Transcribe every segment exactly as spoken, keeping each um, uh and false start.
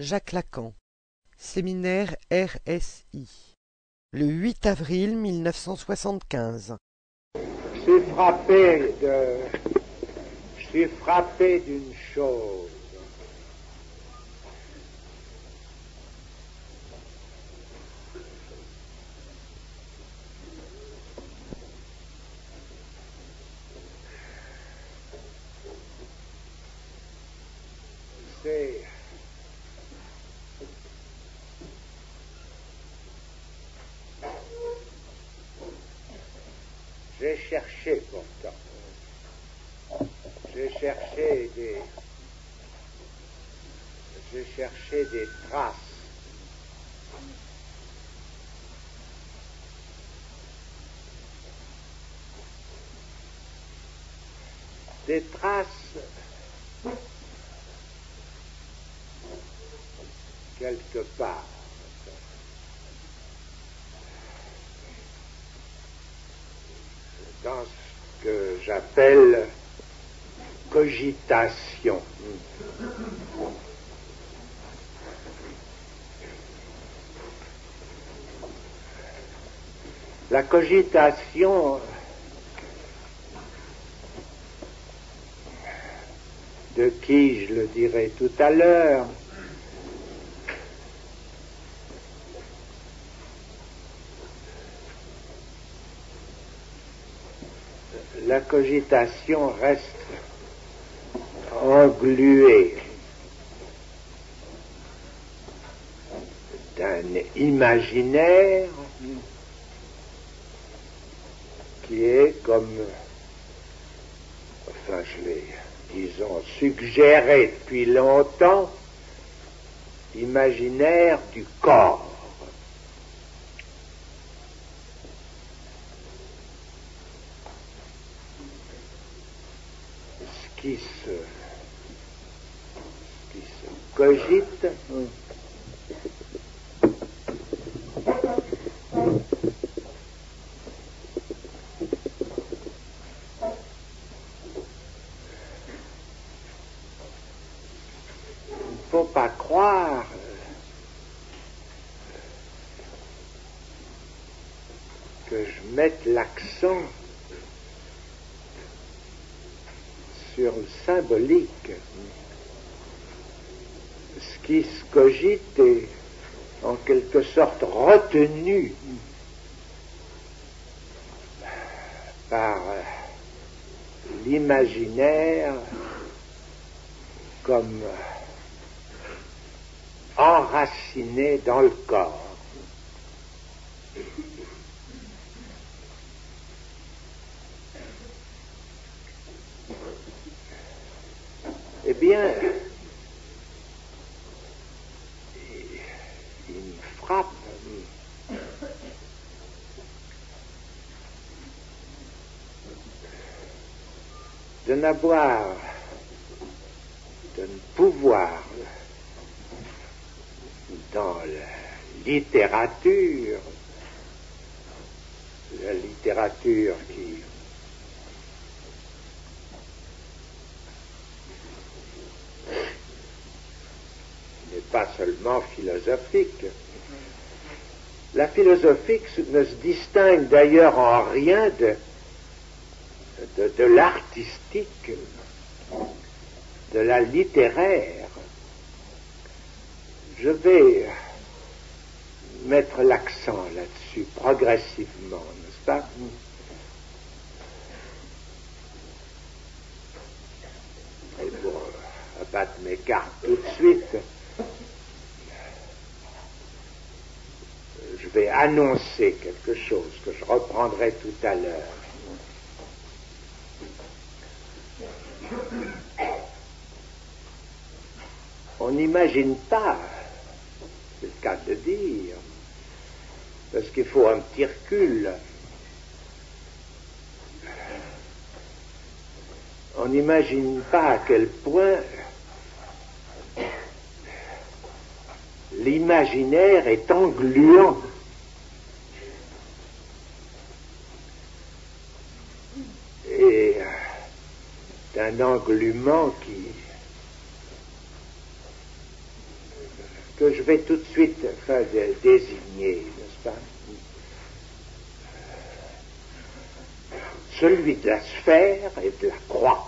Jacques Lacan, séminaire R S I, le huit avril mille neuf cent soixante-quinze. Je suis frappé de... Je suis frappé d'une chose. C'est... J'ai cherché pourtant. J'ai cherché des... J'ai cherché des traces. Des traces quelque part dans ce que j'appelle cogitation. La cogitation de qui, je le dirai tout à l'heure, la cogitation reste engluée d'un imaginaire qui est comme, enfin je l'ai, disons, suggéré depuis longtemps, imaginaire du corps. Ce qui se, ce qui se cogite, il ne faut pas croire que je mette l'accent sur le symbolique. Ce qui se cogite est en quelque sorte retenu par l'imaginaire comme enraciné dans le corps. Eh bien, il me frappe de n'avoir, de ne pouvoir, dans la littérature, la littérature qui n'est pas seulement philosophique. La philosophique ne se distingue d'ailleurs en rien de, de, de l'artistique, de la littéraire. Je vais mettre l'accent là-dessus progressivement, n'est-ce pas? Et pour abattre mes cartes tout de suite, je vais annoncer quelque chose que je reprendrai tout à l'heure. On n'imagine pas, c'est le cas de dire, parce qu'il faut un petit recul. On n'imagine pas à quel point l'imaginaire est engluant. Et d'un englument qui que je vais tout de suite enfin, de, désigner, n'est-ce pas? Celui de la sphère et de la croix.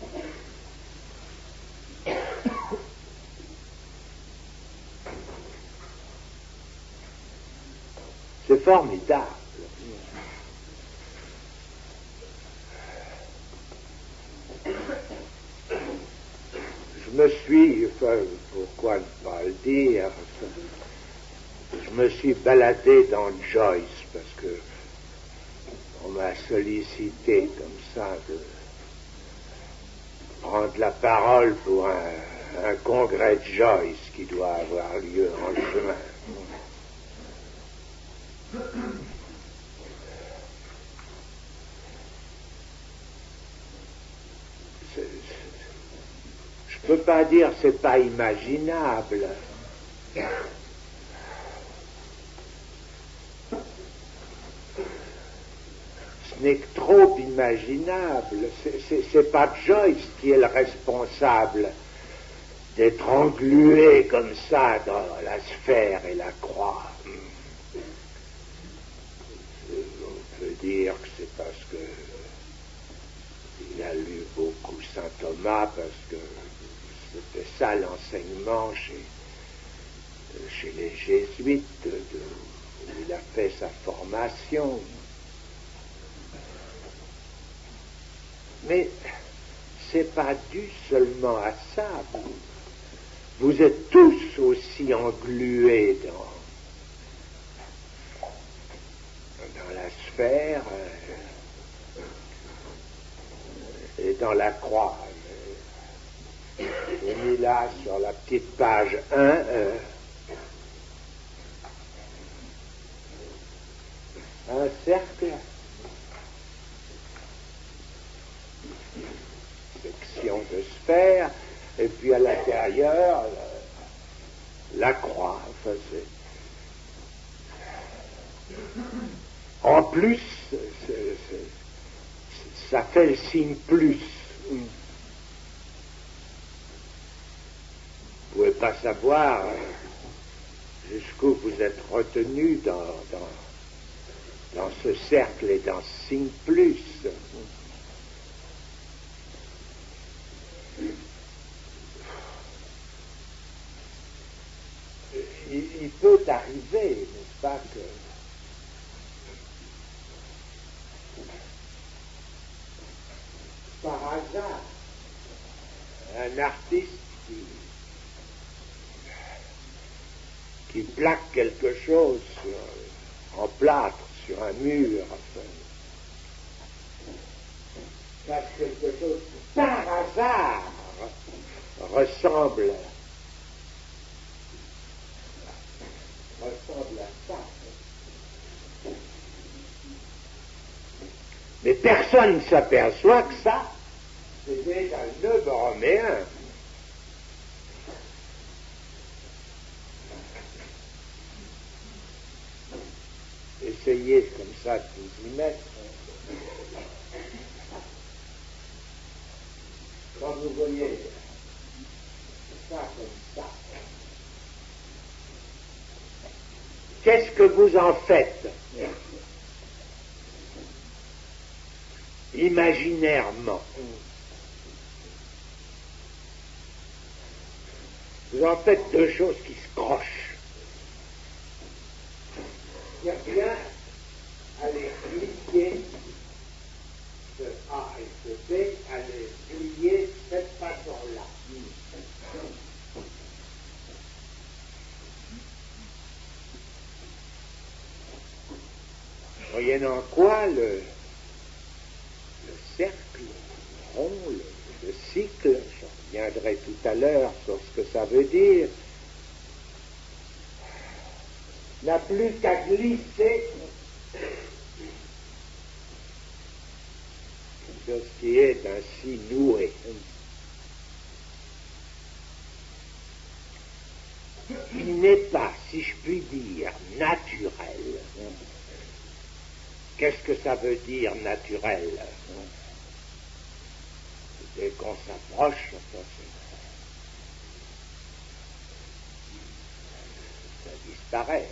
C'est formidable. Je me suis, enfin, pourquoi ne pas le dire, je me suis baladé dans Joyce parce que on m'a sollicité comme ça de prendre la parole pour un, un congrès de Joyce qui doit avoir lieu en juin. C'est, c'est, je peux pas dire c'est pas imaginable. Ce n'est que trop imaginable. C'est, c'est, c'est pas Joyce qui est le responsable d'être englué comme ça dans la sphère et la croix. On peut dire que c'est parce que il a lu beaucoup Saint Thomas, parce que c'était ça l'enseignement chez, chez les jésuites, de, où il a fait sa formation. Mais c'est pas dû seulement à ça. Vous, vous êtes tous aussi englués dans, dans la sphère euh, et dans la croix. J'ai mis là sur la petite page un euh, un cercle, section de sphère, et puis à l'intérieur la, la croix. Enfin, c'est... En plus, c'est, c'est, ça fait le signe plus. Vous ne pouvez pas savoir jusqu'où vous êtes retenu dans, dans, dans ce cercle et dans ce signe plus. Il, il peut arriver, n'est-ce pas, que par hasard, un artiste qui, qui plaque quelque chose sur, en plâtre sur un mur, enfin, fasse quelque chose qui, par hasard, ressemble, ressemble à ça. Mais personne ne s'aperçoit que ça, c'est déjà le nœud borroméen. Essayez comme ça de vous y mettre. Quand vous voyez ça comme ça, qu'est-ce que vous en faites? Imaginairement. Vous en faites deux choses qui se crochent. Il y a bien à les plier, ce A et ce B, à les plier de cette façon-là. Moyennant quoi, le, le cercle, le rond, le, le cycle, je reviendrai tout à l'heure sur ce que ça veut dire, n'a plus qu'à glisser de ce qui est ainsi noué. Il n'est pas, si je puis dire, naturel. Qu'est-ce que ça veut dire naturel? Dès qu'on s'approche, disparaît.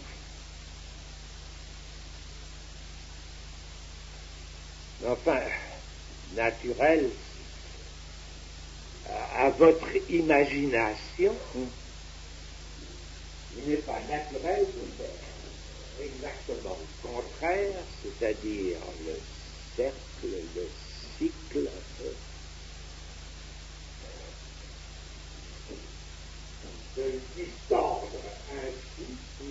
Enfin, naturel, à, à votre imagination, il n'est pas naturel de faire exactement le contraire, c'est-à-dire le cercle, le cycle, de le distendre ainsi,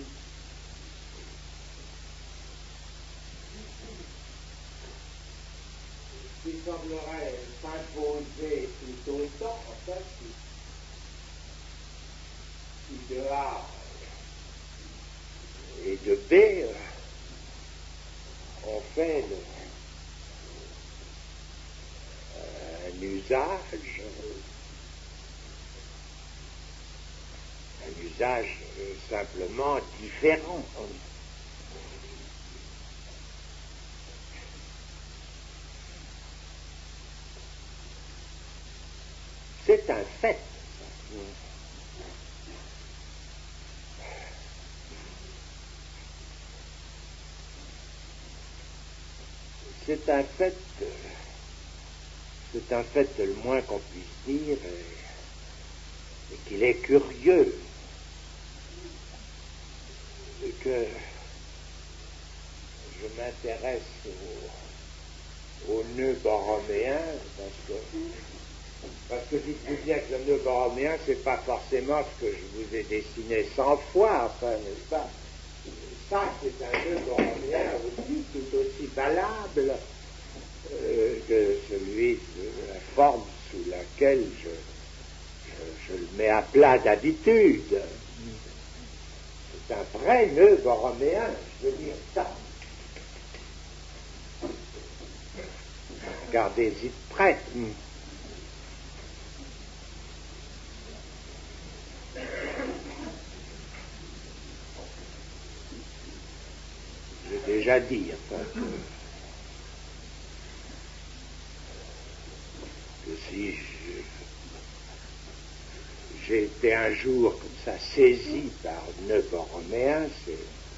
qui semblerait s'imposer tout autant, en fait, qui de A et de B, on fait le, un usage, un usage simplement différent. C'est un fait. C'est un fait, c'est un fait le moins qu'on puisse dire, et, et qu'il est curieux que je m'intéresse au, au nœud borroméen, parce que, parce que dites-vous bien que le nœud borroméen, c'est pas forcément ce que je vous ai dessiné cent fois, enfin, n'est-ce pas? Ça, c'est un nœud borroméen aussi, tout aussi valable euh, que celui de la forme sous laquelle je, je, je le mets à plat d'habitude. C'est un vrai nœud borroméen, je veux dire ça. Regardez-y de près. J'ai déjà dit, enfin, que, que si je, j'ai été un jour comme ça saisi par un nœud borroméen, c'est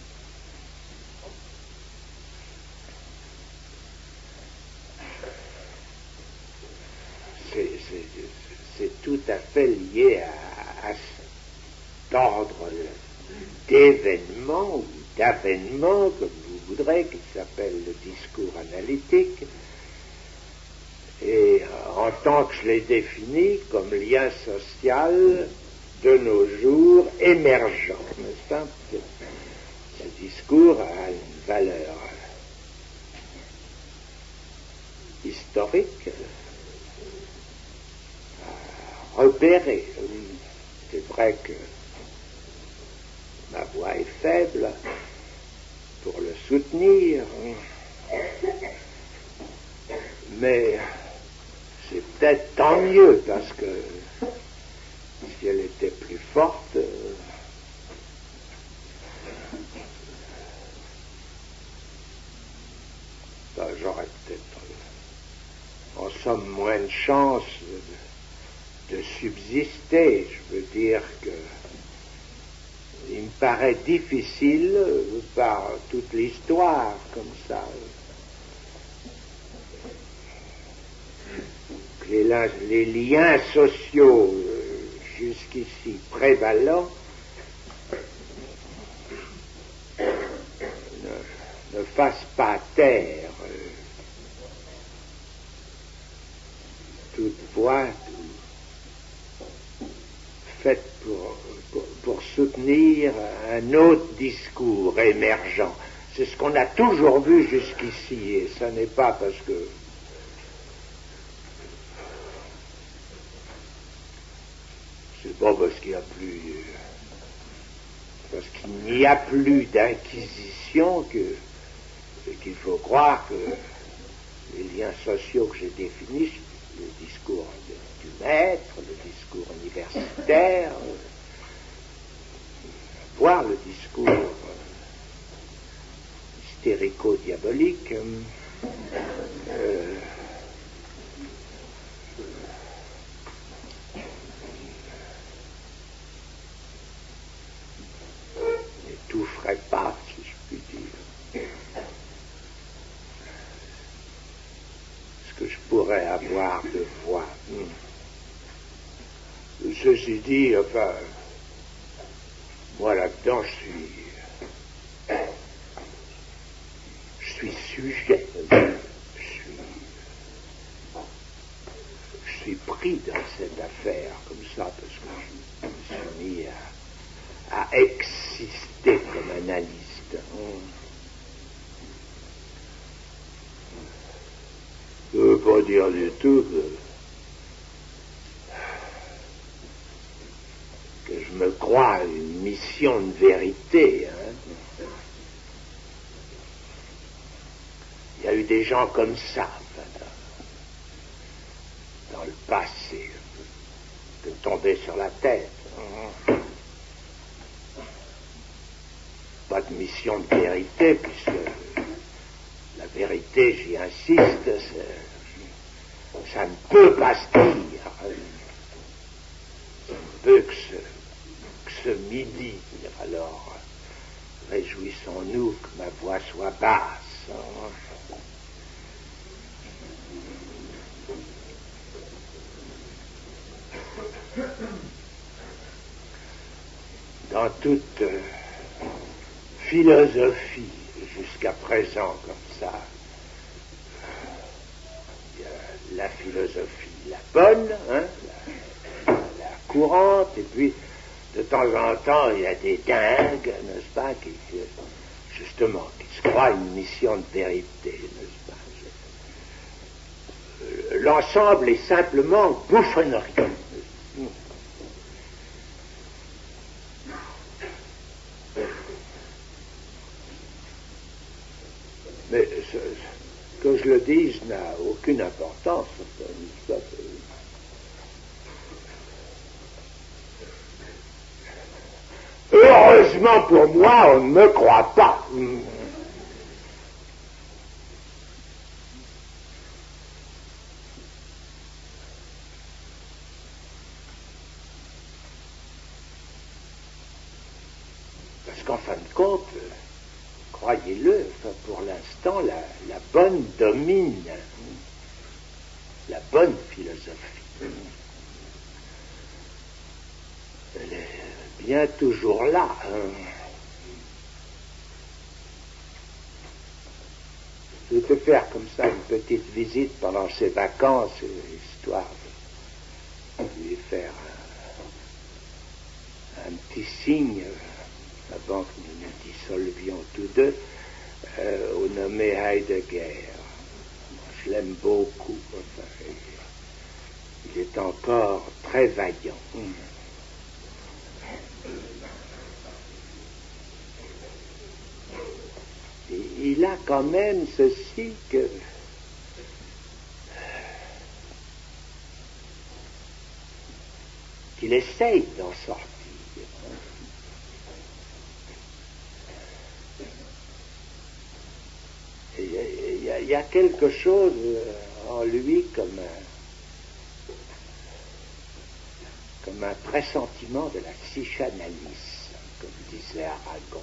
c'est, c'est, c'est tout à fait lié à, à cet ordre d'événements ou d'avènements, comme vous voudrez, qui s'appelle le discours analytique, et en tant que je l'ai défini comme lien social de nos jours émergent, n'est-ce pas? Ce discours a une valeur historique à repérer. C'est vrai que ma voix est faible pour le soutenir, mais c'est peut-être tant mieux, parce que si elle était plus forte, ben, j'aurais peut-être en somme moins de chance de, de subsister. Je veux dire que il me paraît difficile, par toute l'histoire comme ça, que les, les liens sociaux jusqu'ici prévalents ne, ne fassent pas taire toute voix faite pour, pour, pour soutenir un autre discours émergent. C'est ce qu'on a toujours vu jusqu'ici, et ça n'est pas parce que c'est pas parce qu'il n'y a plus parce qu'il n'y a plus d'inquisition que qu'il faut croire que les liens sociaux que j'ai définis, le discours de, du maître, le discours universitaire, voire le discours hystérico-diabolique, euh, histoire de voix. Hmm. Ceci dit, enfin, moi là-dedans, je suis... Je suis sujet. Je suis... Je suis pris dans cette affaire, comme ça, parce que je me suis mis à, à exister comme analyste. Hmm. Je ne veux pas dire du tout que, que je me crois à une mission de vérité. Hein. Il y a eu des gens comme ça enfin, dans, dans le passé, de tomber sur la tête. Hein. Pas de mission de vérité, puisque la vérité, j'y insiste, ça ne peut pas se dire. Ça ne peut que se, que se midi. Alors, réjouissons-nous que ma voix soit basse. Dans toute euh, philosophie, jusqu'à présent, comme ça, il y a la philosophie, la bonne, hein, la, la courante, et puis de temps en temps, il y a des dingues, n'est-ce pas, qui, justement, qui se croient une mission de vérité, n'est-ce pas. L'ensemble est simplement bouffonnerie. Mais ce, que je le dise n'a aucune importance. N'est-ce pas. Heureusement pour moi, on ne me croit pas. Parce qu'en fin de compte, croyez-le, enfin, pour l'instant, la, la bonne domine, la bonne philosophie. Elle est bien toujours là. Hein. Je peux faire comme ça une petite visite pendant ses vacances, histoire de lui faire un, un petit signe avant que nous nous dissolvions tous deux, euh, au nommé Heidegger. Je l'aime beaucoup. Enfin, il est encore très vaillant. Mmh. Il a quand même ceci que qu'il essaye d'en sortir. Il y, a, il y a quelque chose en lui comme un, comme un pressentiment de la psychanalyse, comme disait Aragon.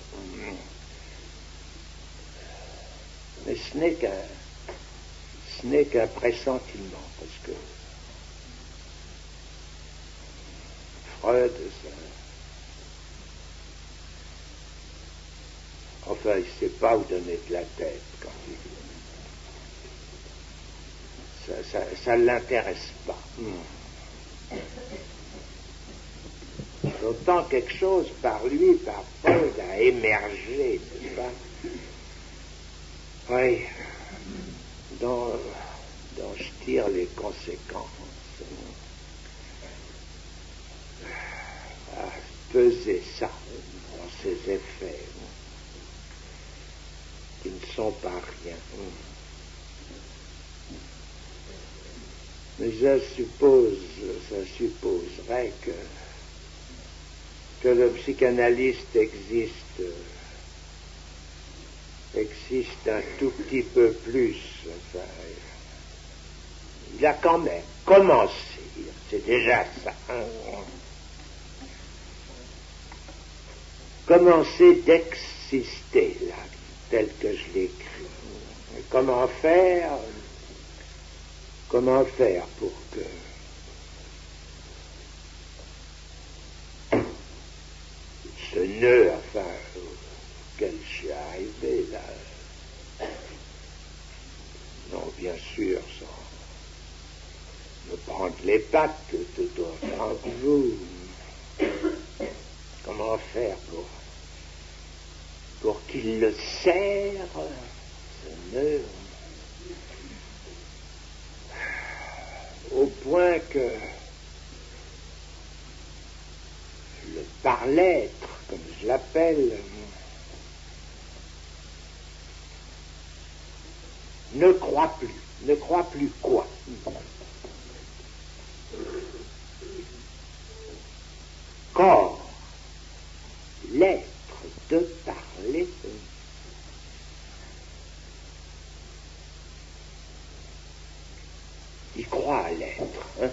Mais ce n'est qu'un ce n'est qu'un pressentiment, parce que Freud, ça, enfin, il ne sait pas où donner de la tête quand il... Ça ne l'intéresse pas. Mmh. Autant quelque chose par lui, par Freud, a émergé, n'est-ce pas? Oui, dont, dont je tire les conséquences. À peser ça dans ses effets, qui ne sont pas rien. Mais je suppose, ça supposerait que, que le psychanalyste existe, existe un tout petit peu plus. Enfin, il a quand même commencé, c'est déjà ça, hein, commencé d'exister là, tel que je l'écris. Comment faire? comment faire pour que ce nœud, enfin, auquel je suis arrivé, là, non, bien sûr, sans me prendre les pattes tout autant que vous. Comment faire pour, pour qu'il le serre, ce nœud, au point que le par-l'être, comme je l'appelle, ne croit plus, ne croit plus quoi? Corps, l'être de parler, il croit à l'être, hein?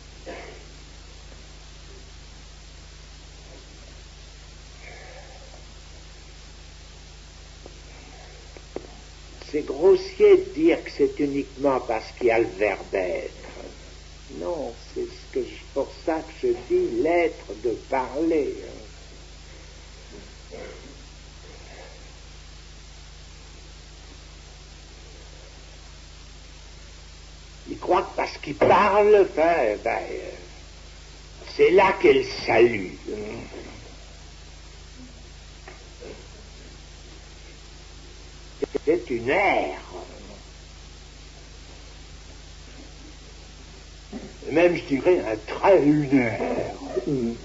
C'est grossier de dire que c'est uniquement parce qu'il y a le verbe être. Non, c'est ce que je, pour ça que je dis l'être de parler. Il croit que parce qu'il parle, ben, ben, c'est là qu'est le salut. C'est une ère. Même, je dirais, un trait lunaire. Mm.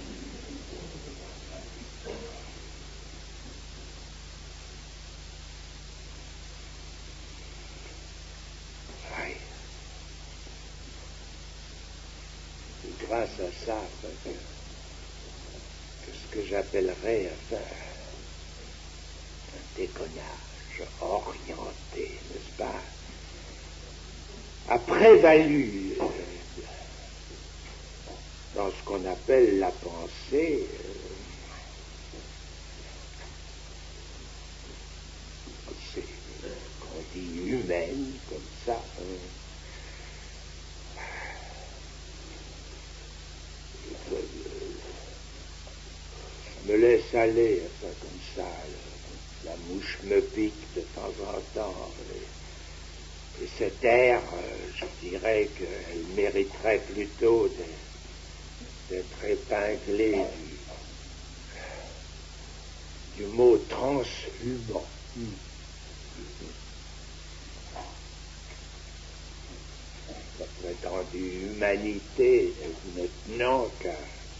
Oui. C'est grâce à ça que, que ce que j'appellerais, enfin, un déconnage orienté, n'est-ce pas, a prévalu euh, dans ce qu'on appelle la pensée, euh, c'est qu'on dit humaine, comme ça. Hein. Je me laisse aller, enfin, comme ça. La mouche me pique de temps en temps. Et, et cette ère, euh, je dirais qu'elle mériterait plutôt d'être épinglée du, du mot transhumant. Mm. La prétendue humanité n'est maintenant qu'à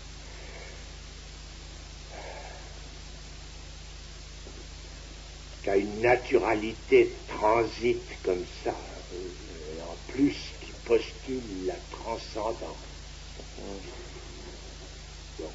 qu'à une naturalité de transit comme ça, et en plus qui postule la transcendance. Bon.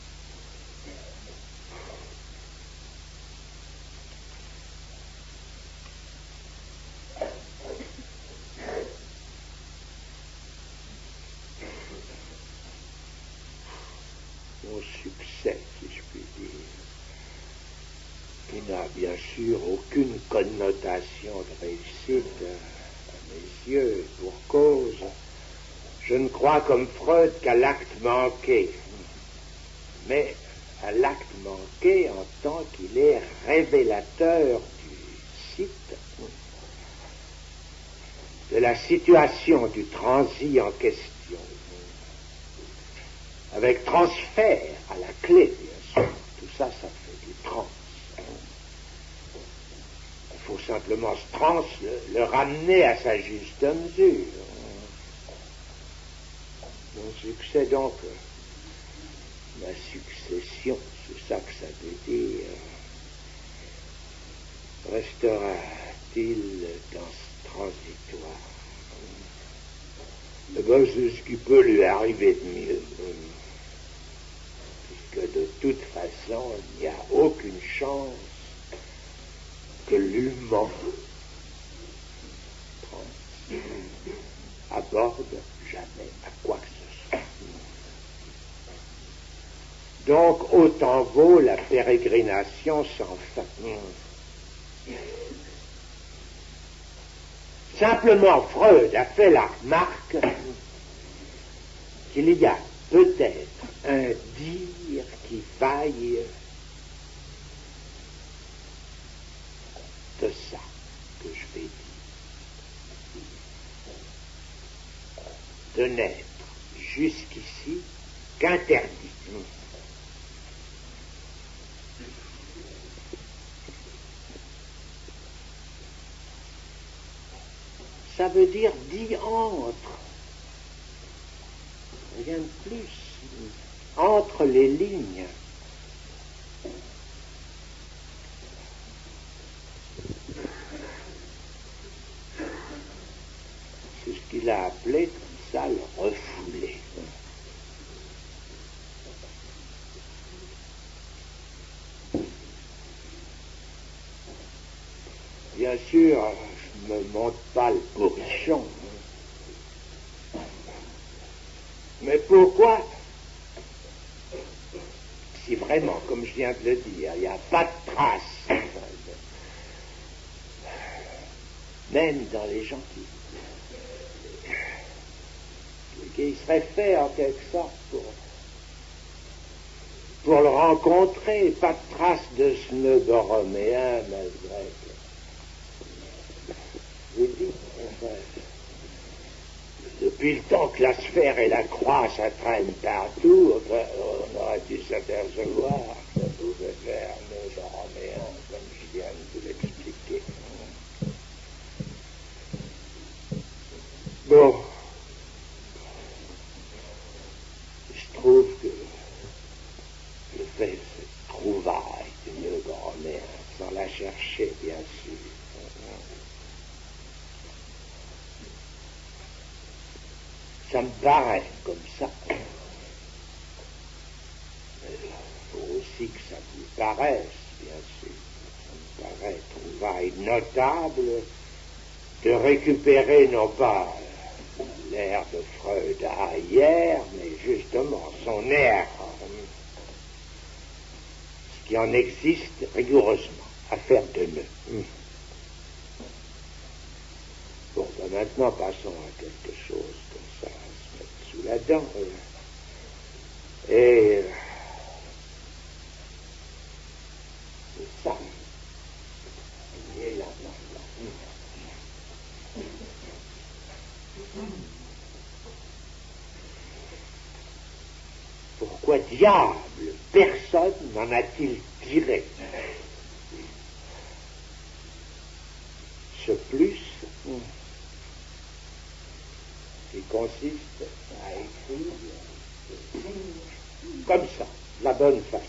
Mon succès, si je puis dire, qui n'a bien sûr aucune connotation de réussite à mes yeux, pour cause, je ne crois comme Freud qu'à l'acte manqué, mais à l'acte manqué en tant qu'il est révélateur du site, de la situation du transi en question, avec transfert à la clé, bien sûr. Tout ça, ça fait du trans. Il faut simplement ce trans le, le ramener à sa juste mesure. Mon succès, donc, ma succession, c'est ça que ça veut dire, restera-t-il dans ce transitoire? Eh ben, c'est ce qui peut lui arriver de mieux, puisque de toute façon, il n'y a aucune chance que l'humain aborde jamais à quoi que ce soit. Donc, autant vaut la pérégrination sans fin. Simplement, Freud a fait la remarque qu'il y a peut-être un dire qui vaille de ça que je vais dire, de n'être jusqu'ici qu'interdit. Ça veut dire dit entre, rien de plus, entre les lignes. C'est ce qu'il a appelé comme ça le refoulé. Bien sûr, je ne me montre pas le bourrichon. Mais pourquoi, si vraiment, comme je viens de le dire, il n'y a pas de trace, même dans les gens qui, qui seraient faits en quelque sorte pour, pour le rencontrer, pas de trace de ce nœud borroméen, malgré que, je vous dis, enfin, depuis le temps que la sphère et la croix, ça traîne partout, enfin, on aurait dû s'apercevoir que ça pouvait faire un nœud borroméen, comme je viens de vous l'expliquer. Bon, je trouve que je fais cette trouvaille de nœud borroméen, sans la chercher, bien sûr. Ça me paraît comme ça. Il faut aussi que ça vous paraisse, bien sûr. Ça me paraît trouvaille notable de récupérer non pas l'air de Freud à hier, mais justement son air, ce qui en existe rigoureusement, à faire de nœuds. Bon, ben maintenant passons à quelque chose comme ça, à se mettre sous la dent. Et c'est ça. Il est là, là, là. Pourquoi diable personne n'en a-t-il tiré ce plus qui consiste à écrire comme ça, de la bonne façon.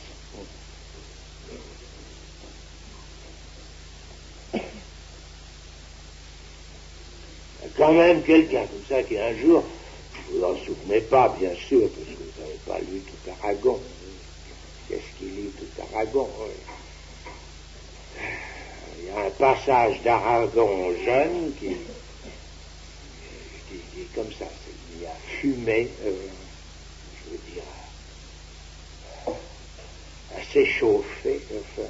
Il y a quand même quelqu'un comme ça qui un jour, vous n'en souvenez pas bien sûr, parce que vous n'avez pas lu tout Aragon. Qu'est-ce qu'il lit tout Aragon? Il y a un passage d'Aragon jeune qui, qui dit comme ça, il y a fumé, euh, je veux dire, à s'échauffer, enfin,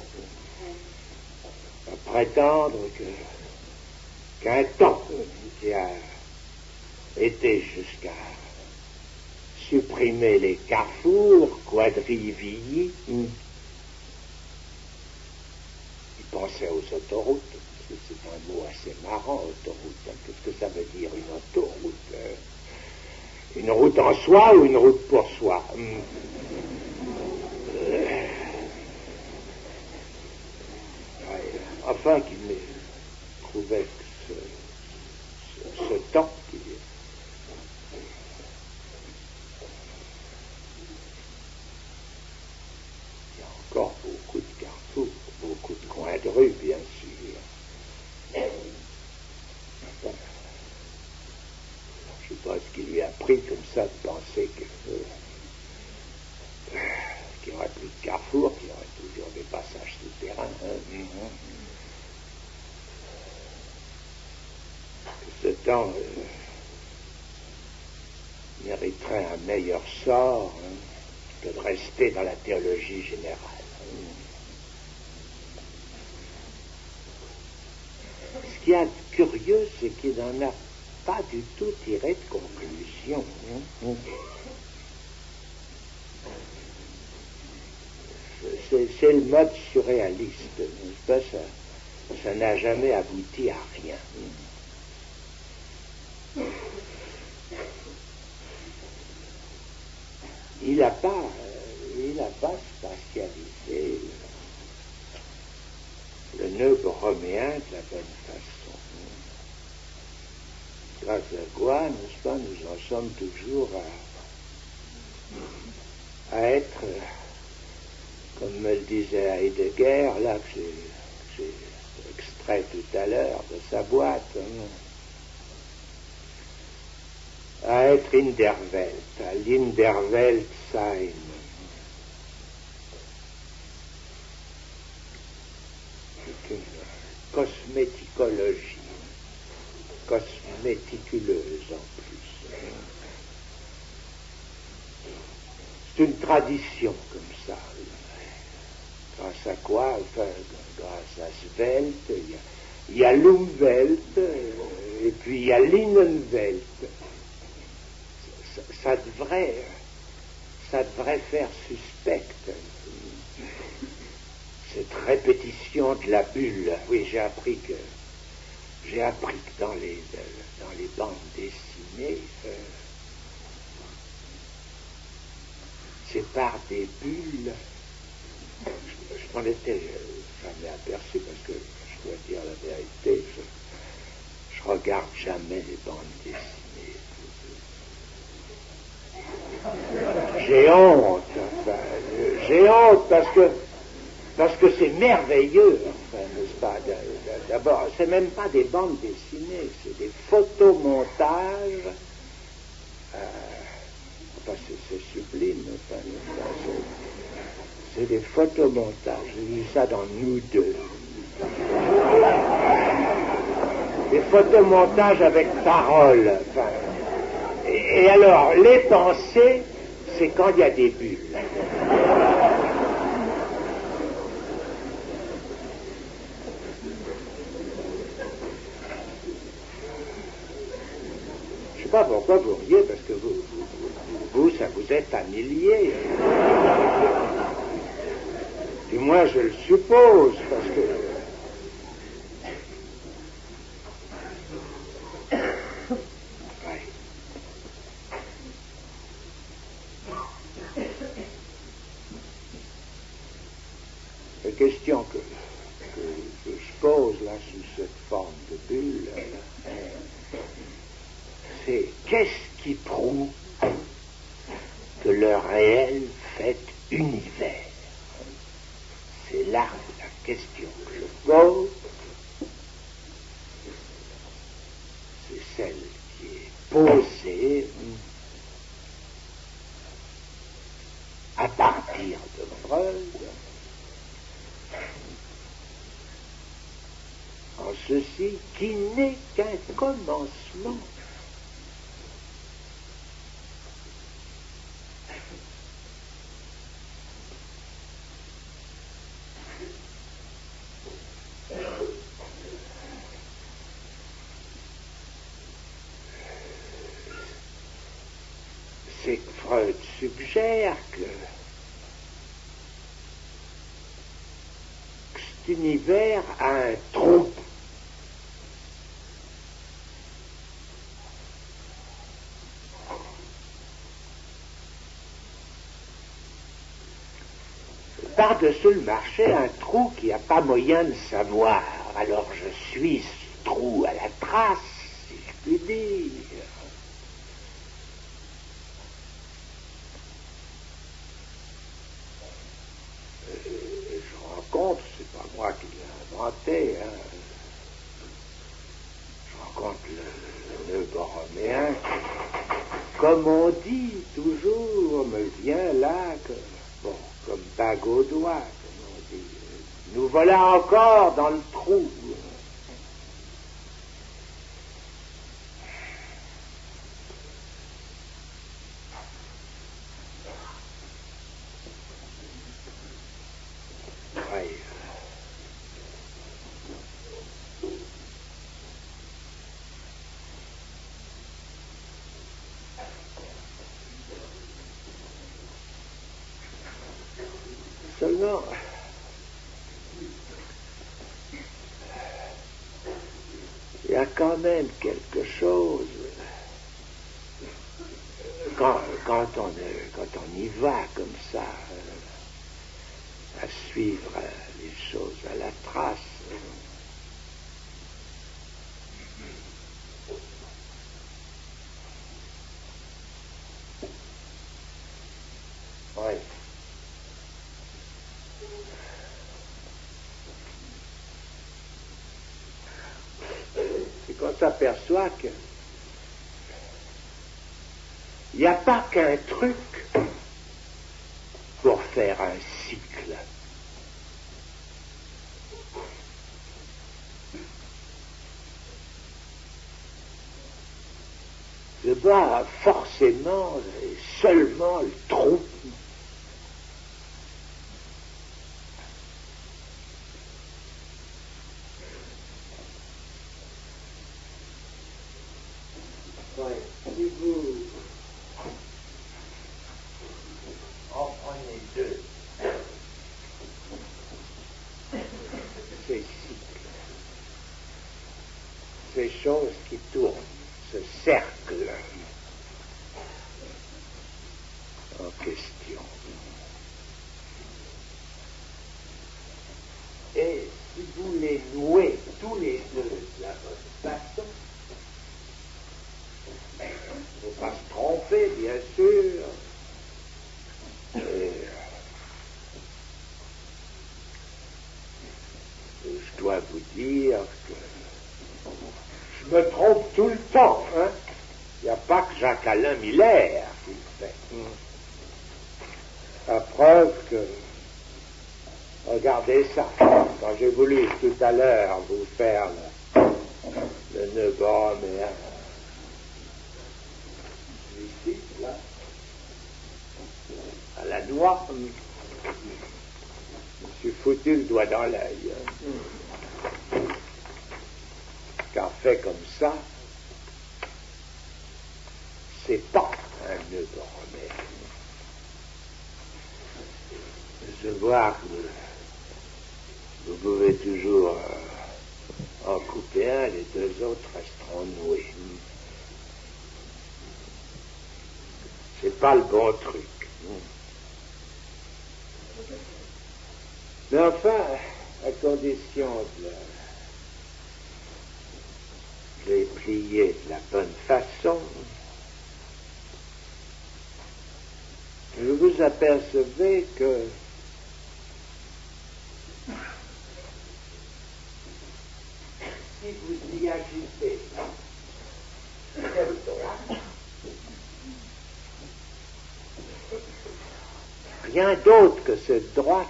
à prétendre que qu'un temps qui a été jusqu'à supprimer les carrefours, quadrivilles, il pensait aux autoroutes, parce que c'est un mot assez marrant, autoroute. Qu'est-ce que ça veut dire, une autoroute? euh, Une route en soi ou une route pour soi? euh, Enfin, qu'il trouvait ce, ce, ce temps qui il y a encore beaucoup de carrefours, beaucoup de coins de rue, bien sûr. Enfin, je sais pas ce qui lui a pris comme ça de penser que euh, qu'il n'y aurait plus de carrefours, qu'il y aurait toujours des passages souterrains. Hein. Mm-hmm. Ce temps euh, mériterait un meilleur sort hein, que de rester dans la théologie générale. Ce qu'il y a de curieux, c'est qu'il n'en a pas du tout tiré de conclusion. Hein. C'est, c'est le mode surréaliste, n'est-ce pas? Ça, ça n'a jamais abouti à rien. Il n'a pas, il n'a pas spatialisé le nœud borroméen de la bonne façon. Grâce à quoi, n'est-ce pas, nous en sommes toujours à, à être, comme me le disait Heidegger, là que j'ai, j'ai extrait tout à l'heure de sa boîte, hein, à être in der Welt, à l'in der Welt sein. C'est une cosméticologie, cosméticuleuse en plus. C'est une tradition comme ça. Grâce à quoi? Enfin, grâce à Svelte, il y a, il y a l'Umwelt, et puis il y a l'Innenwelt. Ça, ça devrait, ça devrait faire suspecte cette répétition de la bulle. Oui, j'ai appris que j'ai appris que dans les dans les bandes dessinées, euh, c'est par des bulles. Je, je m'en étais jamais aperçu parce que je dois dire la vérité, je, je regarde jamais les bandes dessinées. J'ai honte, enfin, j'ai honte parce que parce que c'est merveilleux, enfin, n'est-ce pas? D'abord, c'est même pas des bandes dessinées, c'est des photomontages. Euh, enfin, c'est, c'est sublime, enfin, c'est, c'est des photomontages. J'ai vu ça dans Nous deux. Des photomontages avec parole. Enfin, et, et alors, les pensées, c'est quand il y a des bulles. Je ne sais pas pourquoi vous riez, parce que vous, vous, vous, ça vous est familier. Du moins, je le suppose, parce que... Ouais. La question que, que, que je pose là, sous cette forme de bulle, c'est qu'est-ce qui prouve que le réel fait univers? C'est là la question que je pose. C'est celle qui est posée à partir de Freud, en ceci qui n'est qu'un commencement. C'est que Freud suggère que, que cet univers a un trou. Par-dessus le marché, un trou qui n'a pas moyen de savoir. Alors je suis ce trou à la trace, si je puis dire. Je rencontre, c'est pas moi qui l'ai inventé, hein. Je rencontre le, le nœud borroméen, comme on dit toujours, me vient là, que, bon, comme bague au doigt, comme on dit. Nous voilà encore dans le trou. Seulement, il y a quand même quelque chose, quand, quand, on, quand on y va comme ça, euh, à suivre euh, les choses à la trace. Oui. C'est qu'on s'aperçoit que il n'y a pas qu'un truc pour faire un cycle. Je dois forcément et seulement le trou. Ouais, si vous en prenez deux, ces cycles, ces choses qui tournent, ce cercle en question. Et si vous les nouez tous les deux de la bonne façon, il ne faut pas se tromper, bien sûr. Et je dois vous dire que je me trompe tout le temps, hein. Il n'y a pas que Jacques-Alain Miller qui le fait. La preuve que, regardez ça, quand j'ai voulu tout à l'heure vous faire le, le nœud borroméen, ici, là, à la noix, je me suis foutu le doigt dans l'œil. Hein. Car fait comme ça, c'est pas un nœud borroméen. Je vois que vous pouvez toujours euh, en couper un, les deux autres resteront noués. C'est pas le bon truc. Mais enfin, à condition de, de les plier de la bonne façon, vous vous apercevez que si vous y agitez cette droite, rien d'autre que cette droite,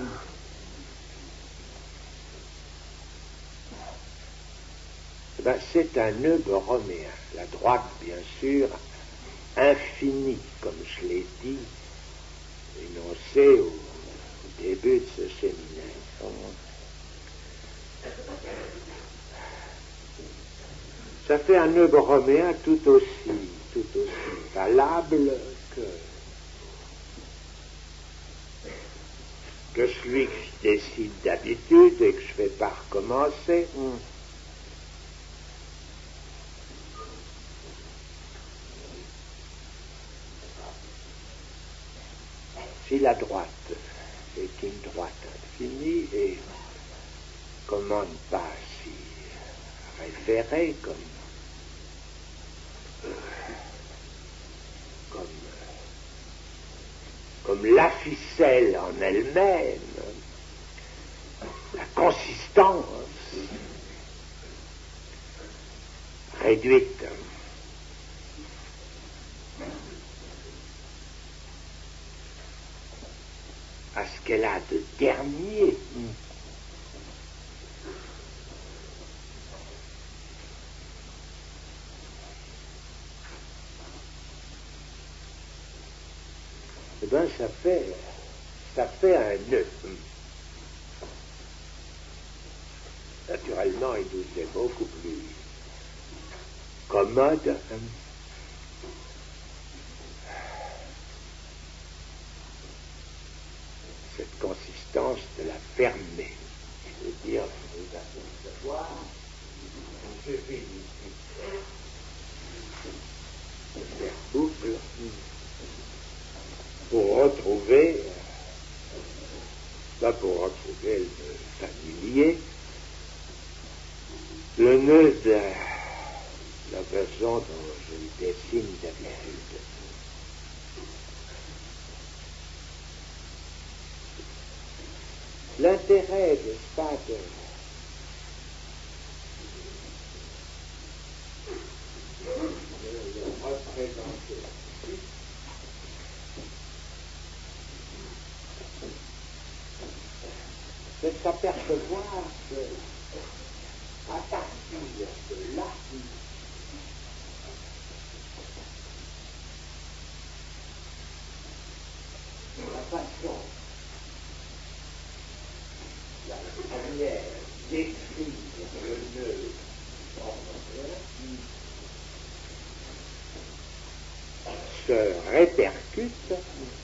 ben, c'est un nœud borroméen. La droite, bien sûr, infinie, comme je l'ai dit, énoncé au, au début de ce séminaire. Ça fait un nœud borroméen tout aussi, tout aussi valable que, que celui que je décide d'habitude et que je ne vais pas recommencer. Hum. Si la droite est une droite infinie, et comment ne pas s'y référer comme, comme, comme la ficelle en elle-même, la consistance réduite à ce qu'elle a de dernier. Eh bien, ça fait, ça fait un nœud. Naturellement, il nous est beaucoup plus commode cette consistance fermé. Je veux dire, vous apercevoir, il suffit ici de faire boucle pour retrouver, pas pour retrouver le familier, le nœud de la façon dont je le dessine d'habitude. L'intérêt, n'est-ce pas, de, de le représenter ici, c'est de s'apercevoir que, à partir de là, la façon, la manière d'écrire le nœud ordonné se répercute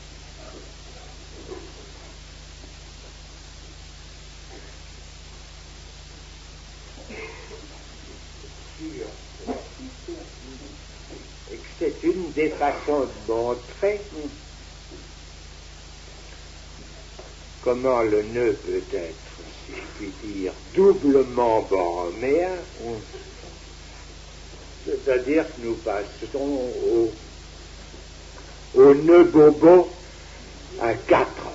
sur la suite, et que c'est une des façons de montrer comment le nœud peut être, si je puis dire, doublement borroméen, c'est-à-dire que nous passons au, au nœud bobo à quatre.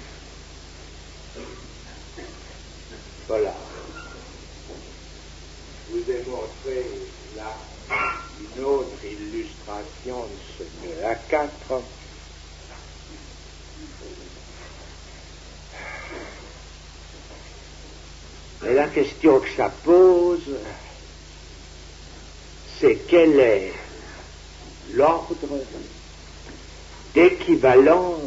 Voilà. Je vous ai montré là une autre illustration de ce nœud à quatre. Mais la question que ça pose, c'est quel est l'ordre d'équivalence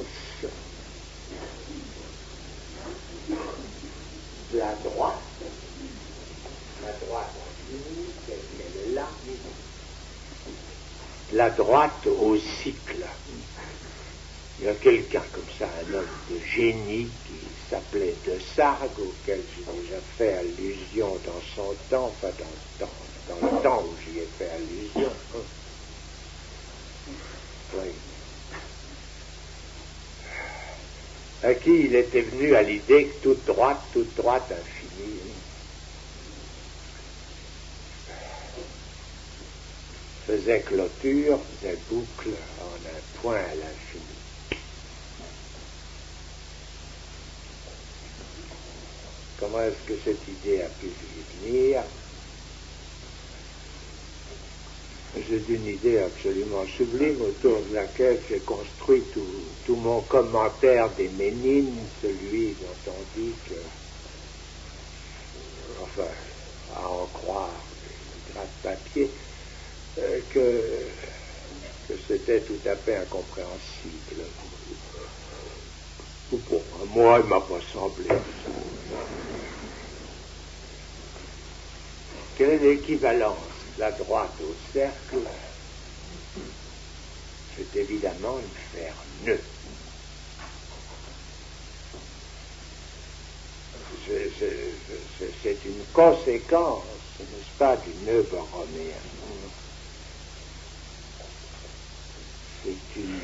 de la droite, la droite infinie, telle qu'elle est là, la droite au cycle. Il y a quelqu'un comme ça, un homme de génie qui s'appelait de Sargue, auquel j'ai déjà fait allusion dans son temps, enfin dans le temps, dans le temps où j'y ai fait allusion. Oui. À qui il était venu à l'idée que toute droite, toute droite infinie, faisait clôture, faisait boucle en un point à l'infini. Comment est-ce que cette idée a pu lui venir? C'est une idée absolument sublime autour de laquelle j'ai construit tout, tout mon commentaire des Ménines, celui dont on dit que, enfin, à en croire les gras de papier, euh, que, que c'était tout à fait incompréhensible. Ou pour moi, il ne m'a pas semblé. Quelle est l'équivalence de la droite au cercle? C'est évidemment de faire nœud. C'est, c'est, c'est, c'est une conséquence, n'est-ce pas, du nœud borroméen. C'est une,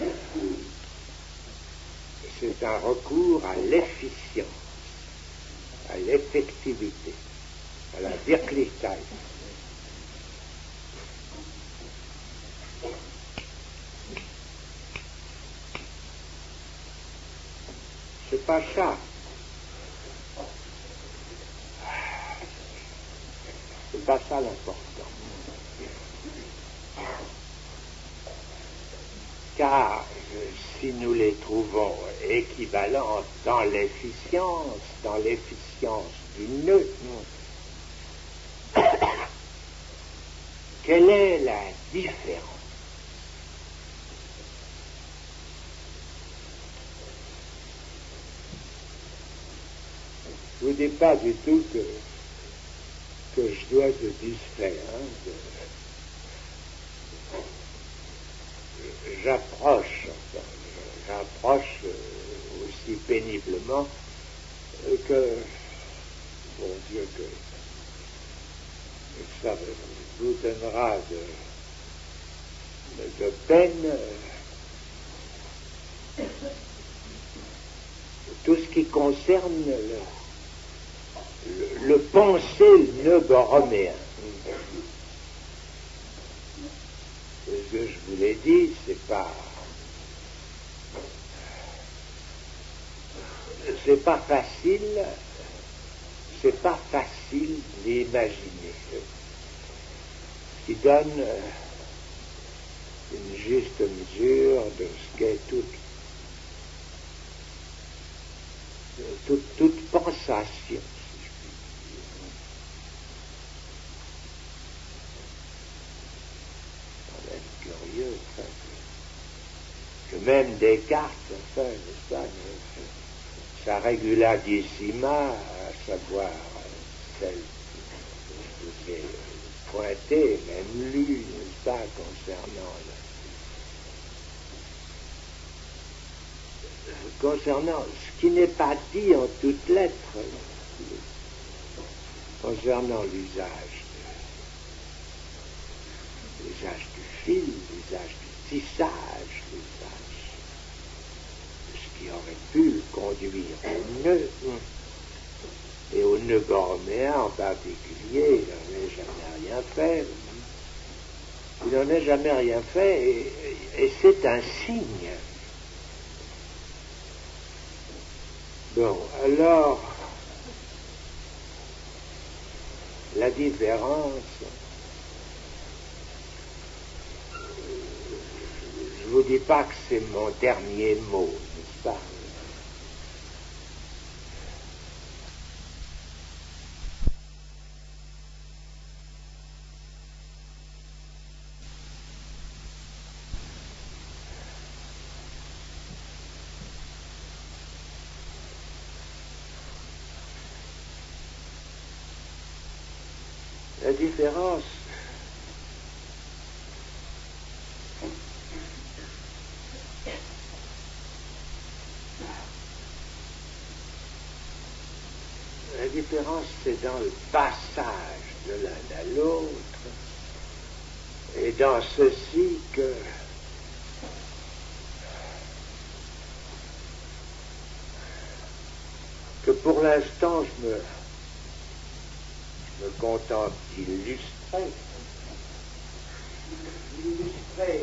c'est un recours à l'efficience, à l'effectivité, à la Wirklichkeit. C'est pas ça. C'est pas ça l'important. Car si nous les trouvons équivalentes dans l'efficience, dans l'efficience du nœud, quelle est la différence? Je ne vous dis pas du tout que, que je dois te distraire. Hein, de, j'approche, enfin, j'approche aussi péniblement et que, bon Dieu, que, que ça vous donnera de, de peine tout ce qui concerne le, le, le penser neuboroméen. Ce que je vous l'ai dit, c'est pas c'est pas facile, c'est pas facile d'imaginer, ce qui donne une juste mesure de ce qu'est toute, toute, toute pensation, si je puis dire. C'est quand même curieux, enfin, que, que même Descartes, enfin, n'est-ce pas, sa reguladissima, à savoir celle que je vous ai pointée, même lue, n'est-ce pas, concernant le, concernant ce qui n'est pas dit en toutes lettres, concernant l'usage de, l'usage du fil, l'usage du tissage, l'usage de ce qui aurait pu conduire au nœud, et au nœud borroméen en particulier, il n'en a jamais rien fait. Il n'en a jamais rien fait, et, et c'est un signe. Bon, alors, la différence, je ne vous dis pas que c'est mon dernier mot, n'est-ce pas? La différence, la différence, c'est dans le passage de l'un à l'autre, et dans ceci que que pour l'instant je me me contente d'illustrer, d'illustrer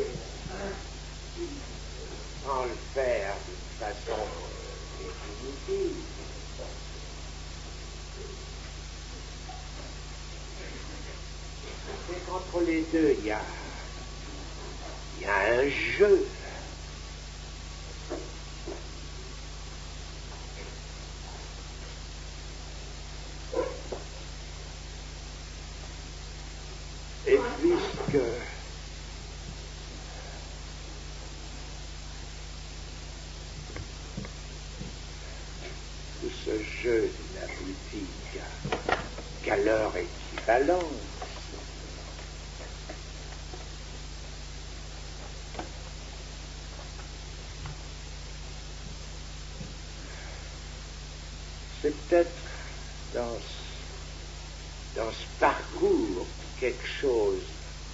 sans le faire d'une façon définitive. C'est qu'entre les deux, il y a, il y a un jeu. Et puisque tout ce jeu n'aboutit qu'à, qu'à leur équivalence, c'est peut-être dans ce, dans ce parcours quelque chose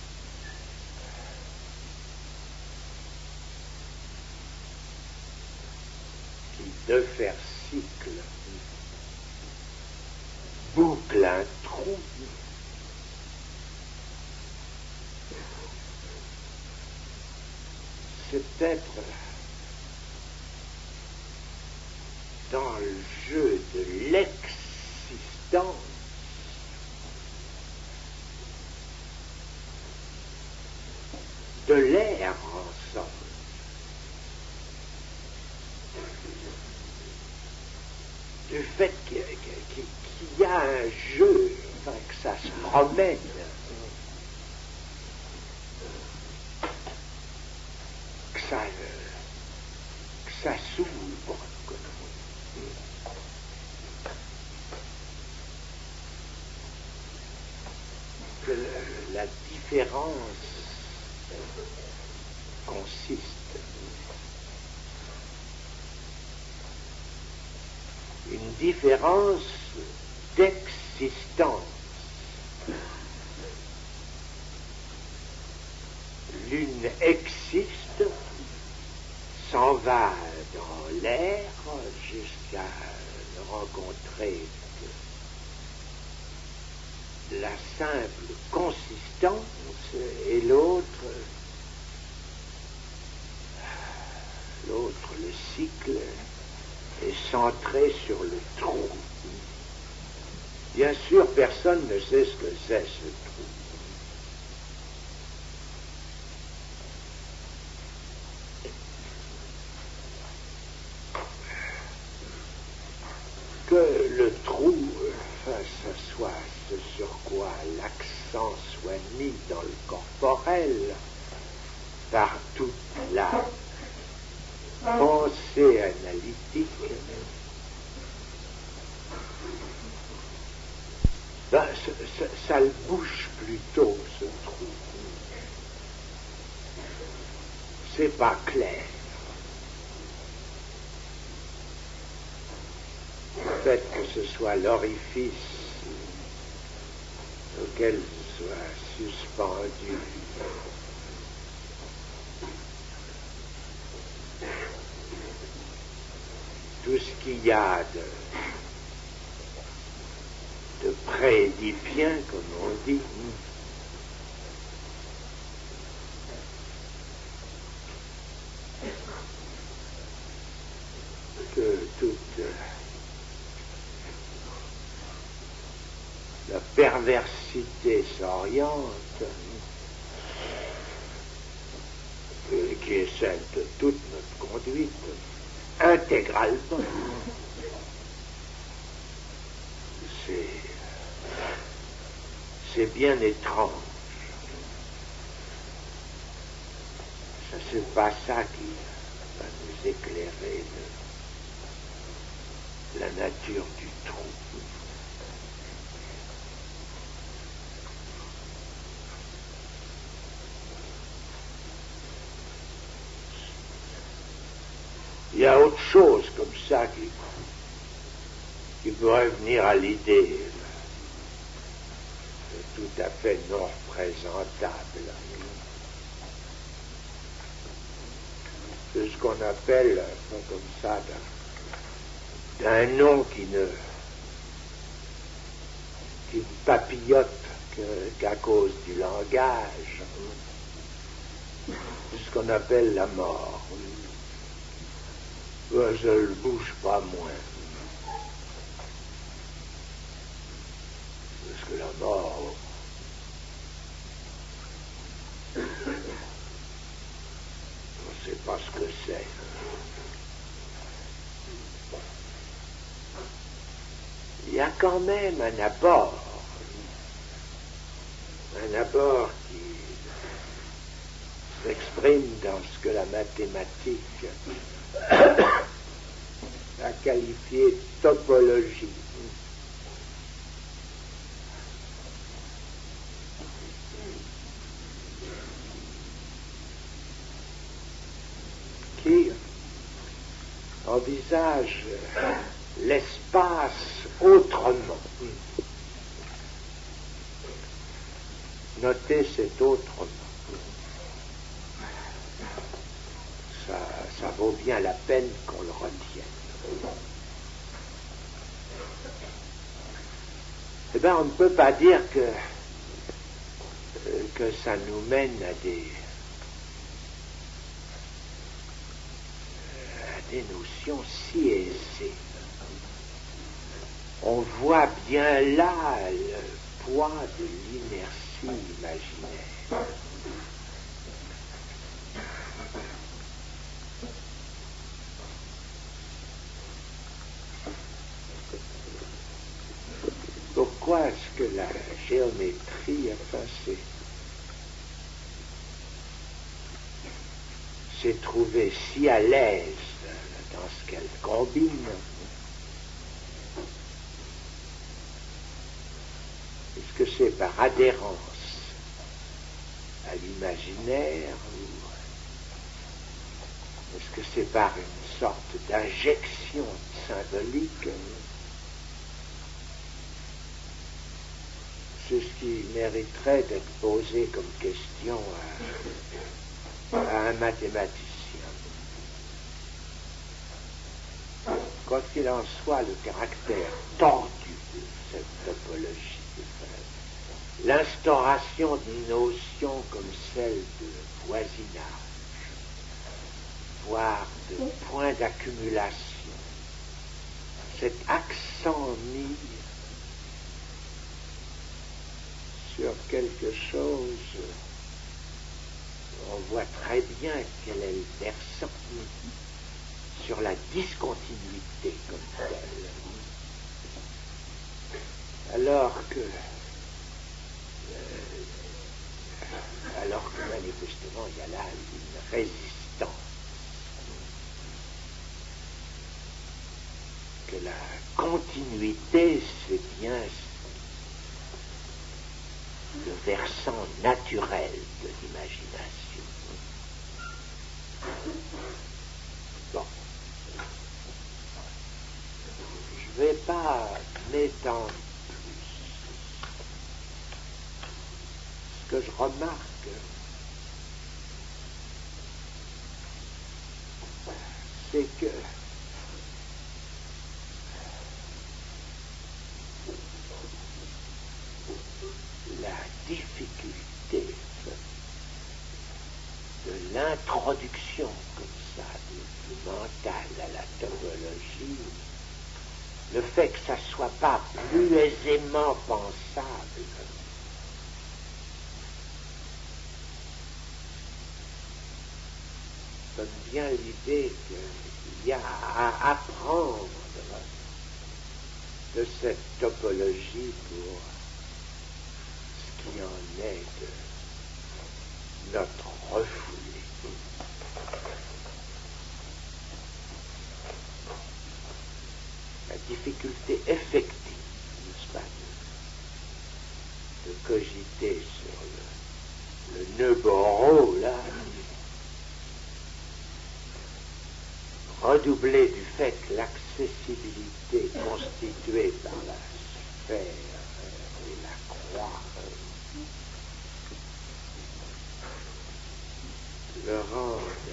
qui, de faire cycle, boucle un trou, c'est peut-être dans le jeu de l'existence de l'air ensemble. Du fait qu'il y, qu'il y a un jeu, enfin, que ça se promène, que ça, que ça s'ouvre, que la différence consiste une différence d'existence. L'une existe, s'en va dans l'air jusqu'à rencontrer la simple consistance, et l'autre, l'autre, le cycle, est centré sur le trou. Bien sûr, personne ne sait ce que c'est ce trou. Que le trou, enfin, ce soit ce sur quoi l'accent soit mis dans le corporel, par toute la pensée analytique, ben, ça, ça, ça le bouge plutôt, ce trou. C'est pas clair. Le fait que ce soit l'orifice auquel soit suspendu tout ce qu'il y a de, de prédipien, comme on dit, que toute la perversité s'oriente, et qui est celle de toute notre conduite, intégralement. C'est, c'est bien étrange. Ça, c'est pas ça qui va nous éclairer de la nature du trou. Il y a autre chose comme ça qui, qui pourrait venir à l'idée, tout à fait non représentable. C'est ce qu'on appelle, comme ça, d'un nom qui ne, qui ne papillote que, qu'à cause du langage. C'est ce qu'on appelle la mort. Ben, je ne bouge pas moins. Parce que la mort, on ne sait pas ce que c'est. Il y a quand même un abord, un abord qui s'exprime dans ce que la mathématique a qualifié de topologie. Qui envisage l'espace autrement. Notez cet autrement. Ça, ça vaut bien la peine qu'on le retienne. Eh bien, on ne peut pas dire que, euh, que ça nous mène à des, à des notions si aisées. On voit bien là le poids de l'inertie imaginaire. Pourquoi est-ce que la géométrie, enfin, c'est, s'est trouvée si à l'aise dans ce qu'elle combine? Est-ce que c'est par adhérence à l'imaginaire ou est-ce que c'est par une sorte d'injection symbolique? c'est ce qui mériterait d'être posé comme question à, à un mathématicien. Quoi qu'il en soit, le caractère tordu de cette topologie, l'instauration d'une notion comme celle de voisinage, voire de point d'accumulation, cet accent mis sur quelque chose, on voit très bien quel est le versant, sur la discontinuité comme telle. Alors que, euh, alors que manifestement il y a là une résistance, que la continuité c'est bien le versant naturel de l'imagination. Bon. Je ne vais pas m'étendre plus. Ce que je remarque, c'est que la difficulté de l'introduction comme ça du, du mental à la topologie, le fait que ça ne soit pas plus aisément pensable, donne bien l'idée qu'il y a à apprendre de cette topologie pour ce qui en est de notre refoulé. La difficulté effective, n'est-ce pas, de, de cogiter sur le, le nœud Borrow, là, redoublé du fait que l'accessibilité constituée par la sphère et la croix le rendent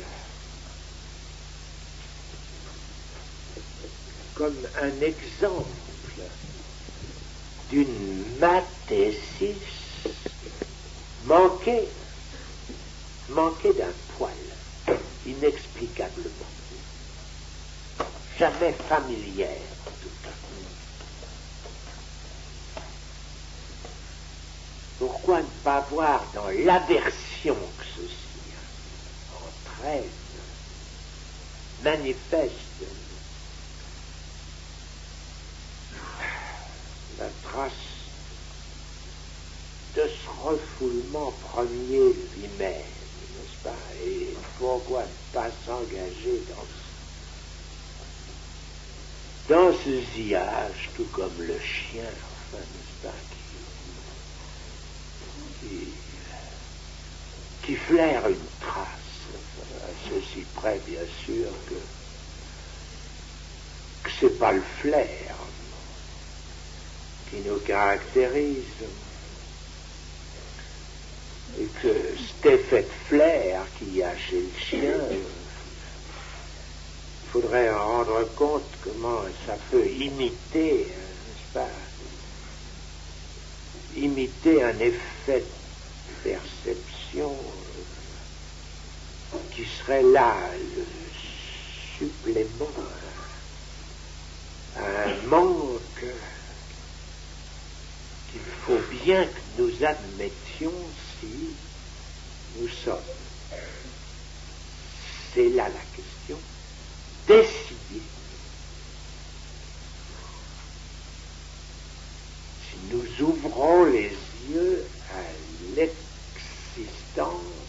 comme un exemple d'une mathésis manquée, manquée d'un poil, inexplicablement. Jamais familière, en tout cas. Pourquoi ne pas voir dans l'aversion que ceci entraîne, manifeste la trace de ce refoulement premier lui-même, n'est-ce pas? Et pourquoi ne pas s'engager dans ce dans ce sillage, tout comme le chien, enfin, n'est-ce pas, qui, qui, qui flaire une trace, à ceci près, bien sûr, que, que c'est pas le flair qui nous caractérise, et que cet effet de flair qu'il y a chez le chien, il faudrait en rendre compte comment ça peut imiter, n'est-ce pas, imiter un effet de perception qui serait là le supplément à un manque qu'il faut bien que nous admettions si nous sommes. C'est là la question. Décider si nous ouvrons les yeux à l'existence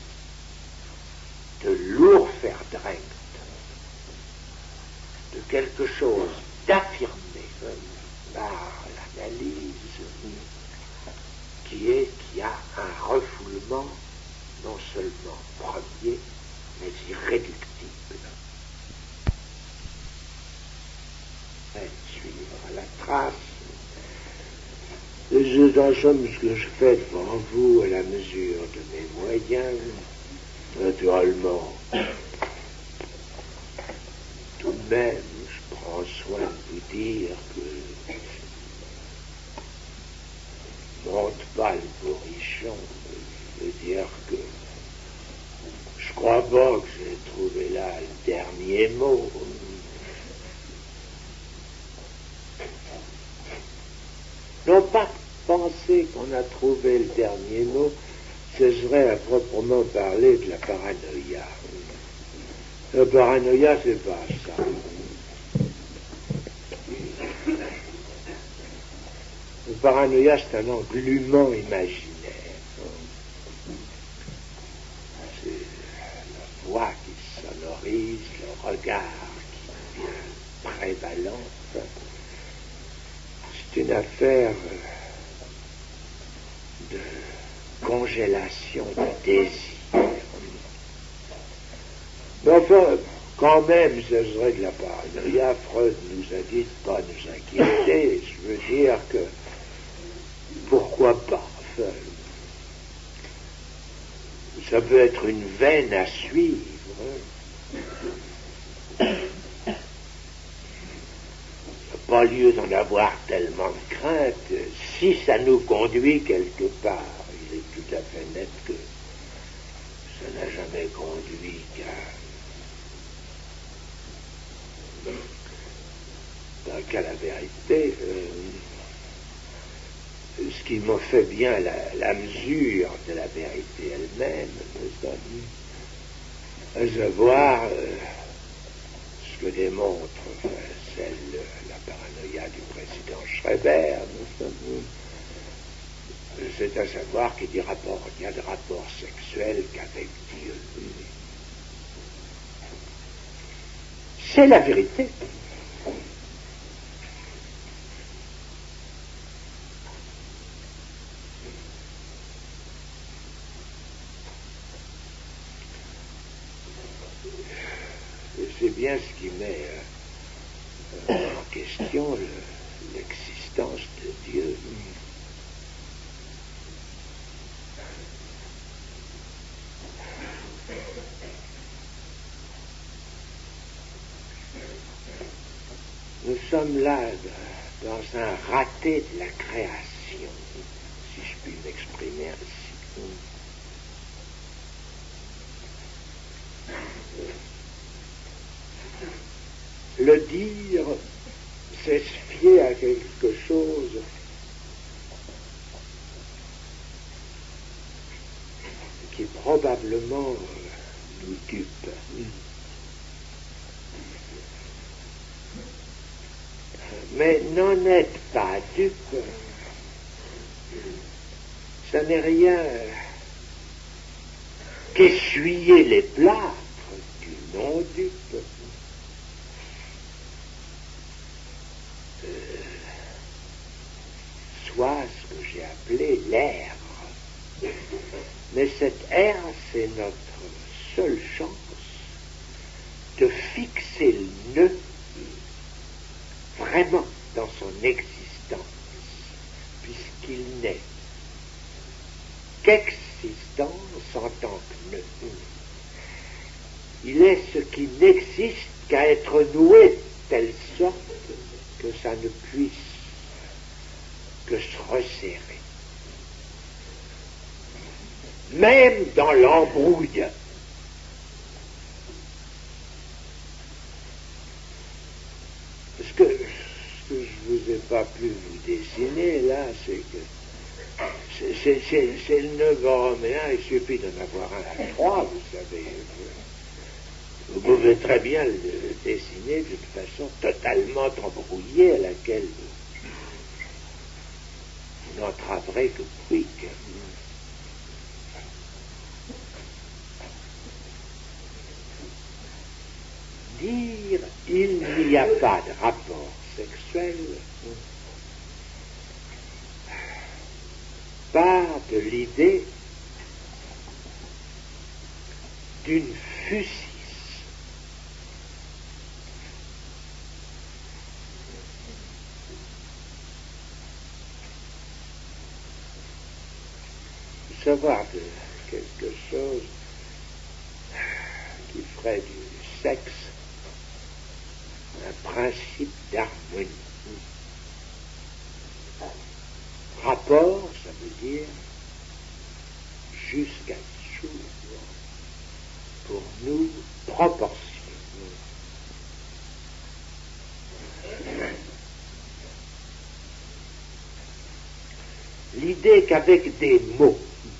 de l'Urverdrängt, de quelque chose d'affirmé par l'analyse, qui est qu'il y a un refoulement non seulement premier, mais irréductible. Et suivre la trace C'est en somme ce que je fais devant vous à la mesure de mes moyens, naturellement. Tout de même, je prends soin de vous dire que je ne monte pas le bourrichon. Je veux dire que je crois pas que j'ai trouvé là le dernier mot. Non pas penser qu'on a trouvé le dernier mot, ce serait à proprement parler de la paranoïa. La paranoïa, c'est pas ça. La paranoïa, c'est un englument imaginaire. C'est la voix qui sonorise, le regard qui devient prévalent. C'est une affaire de congélation du désir. Mais enfin, quand même, ce serait de la paranoïa. Freud nous a dit de ne pas nous inquiéter. Je veux dire que, pourquoi pas, enfin, ça peut être une veine à suivre. Il n'y a pas lieu d'en avoir tellement de crainte. Si ça nous conduit quelque part, il est tout à fait net que ça n'a jamais conduit qu'à qu'à la vérité. Euh, ce qui me fait bien la, la mesure de la vérité elle-même, à savoir euh, ce que démontre enfin, celle, la paranoïa du président Schreiber, c'est à savoir qu'il y a de rapports sexuels qu'avec Dieu. C'est la vérité. C'est bien ce qui met euh, en question le, l'existence de Dieu. Nous sommes là dans un raté de la création, si je puis m'exprimer ainsi. Le dire, c'est se fier à quelque chose qui probablement nous dupe. Mais n'en êtes pas dupe. Ça n'est rien qu'essuyer les plâtres du non-dupe. Euh, soit ce que j'ai appelé l'air. Mais cette air, c'est notre seule chance de fixer le nœud vraiment dans son existence, puisqu'il n'est qu'existence en tant que nœud. Il est ce qui n'existe qu'à être noué de telle sorte que ça ne puisse que se resserrer. Même dans l'embrouille. Ce que, ce que je ne vous ai pas pu vous dessiner là, c'est que c'est, c'est, c'est, c'est le nœud borroméen, il suffit d'en avoir un à trois, vous savez. Vous pouvez très bien le dessiner d'une façon totalement embrouillée à laquelle vous, vous n'entraverez que quick. Dire il n'y a pas de rapport sexuel part de l'idée d'une fusis. savoir de quelque chose qui ferait du sexe un principe d'harmonie. Rapport, ça veut dire jusqu'à jour, pour nous, proportion. L'idée qu'avec des mots,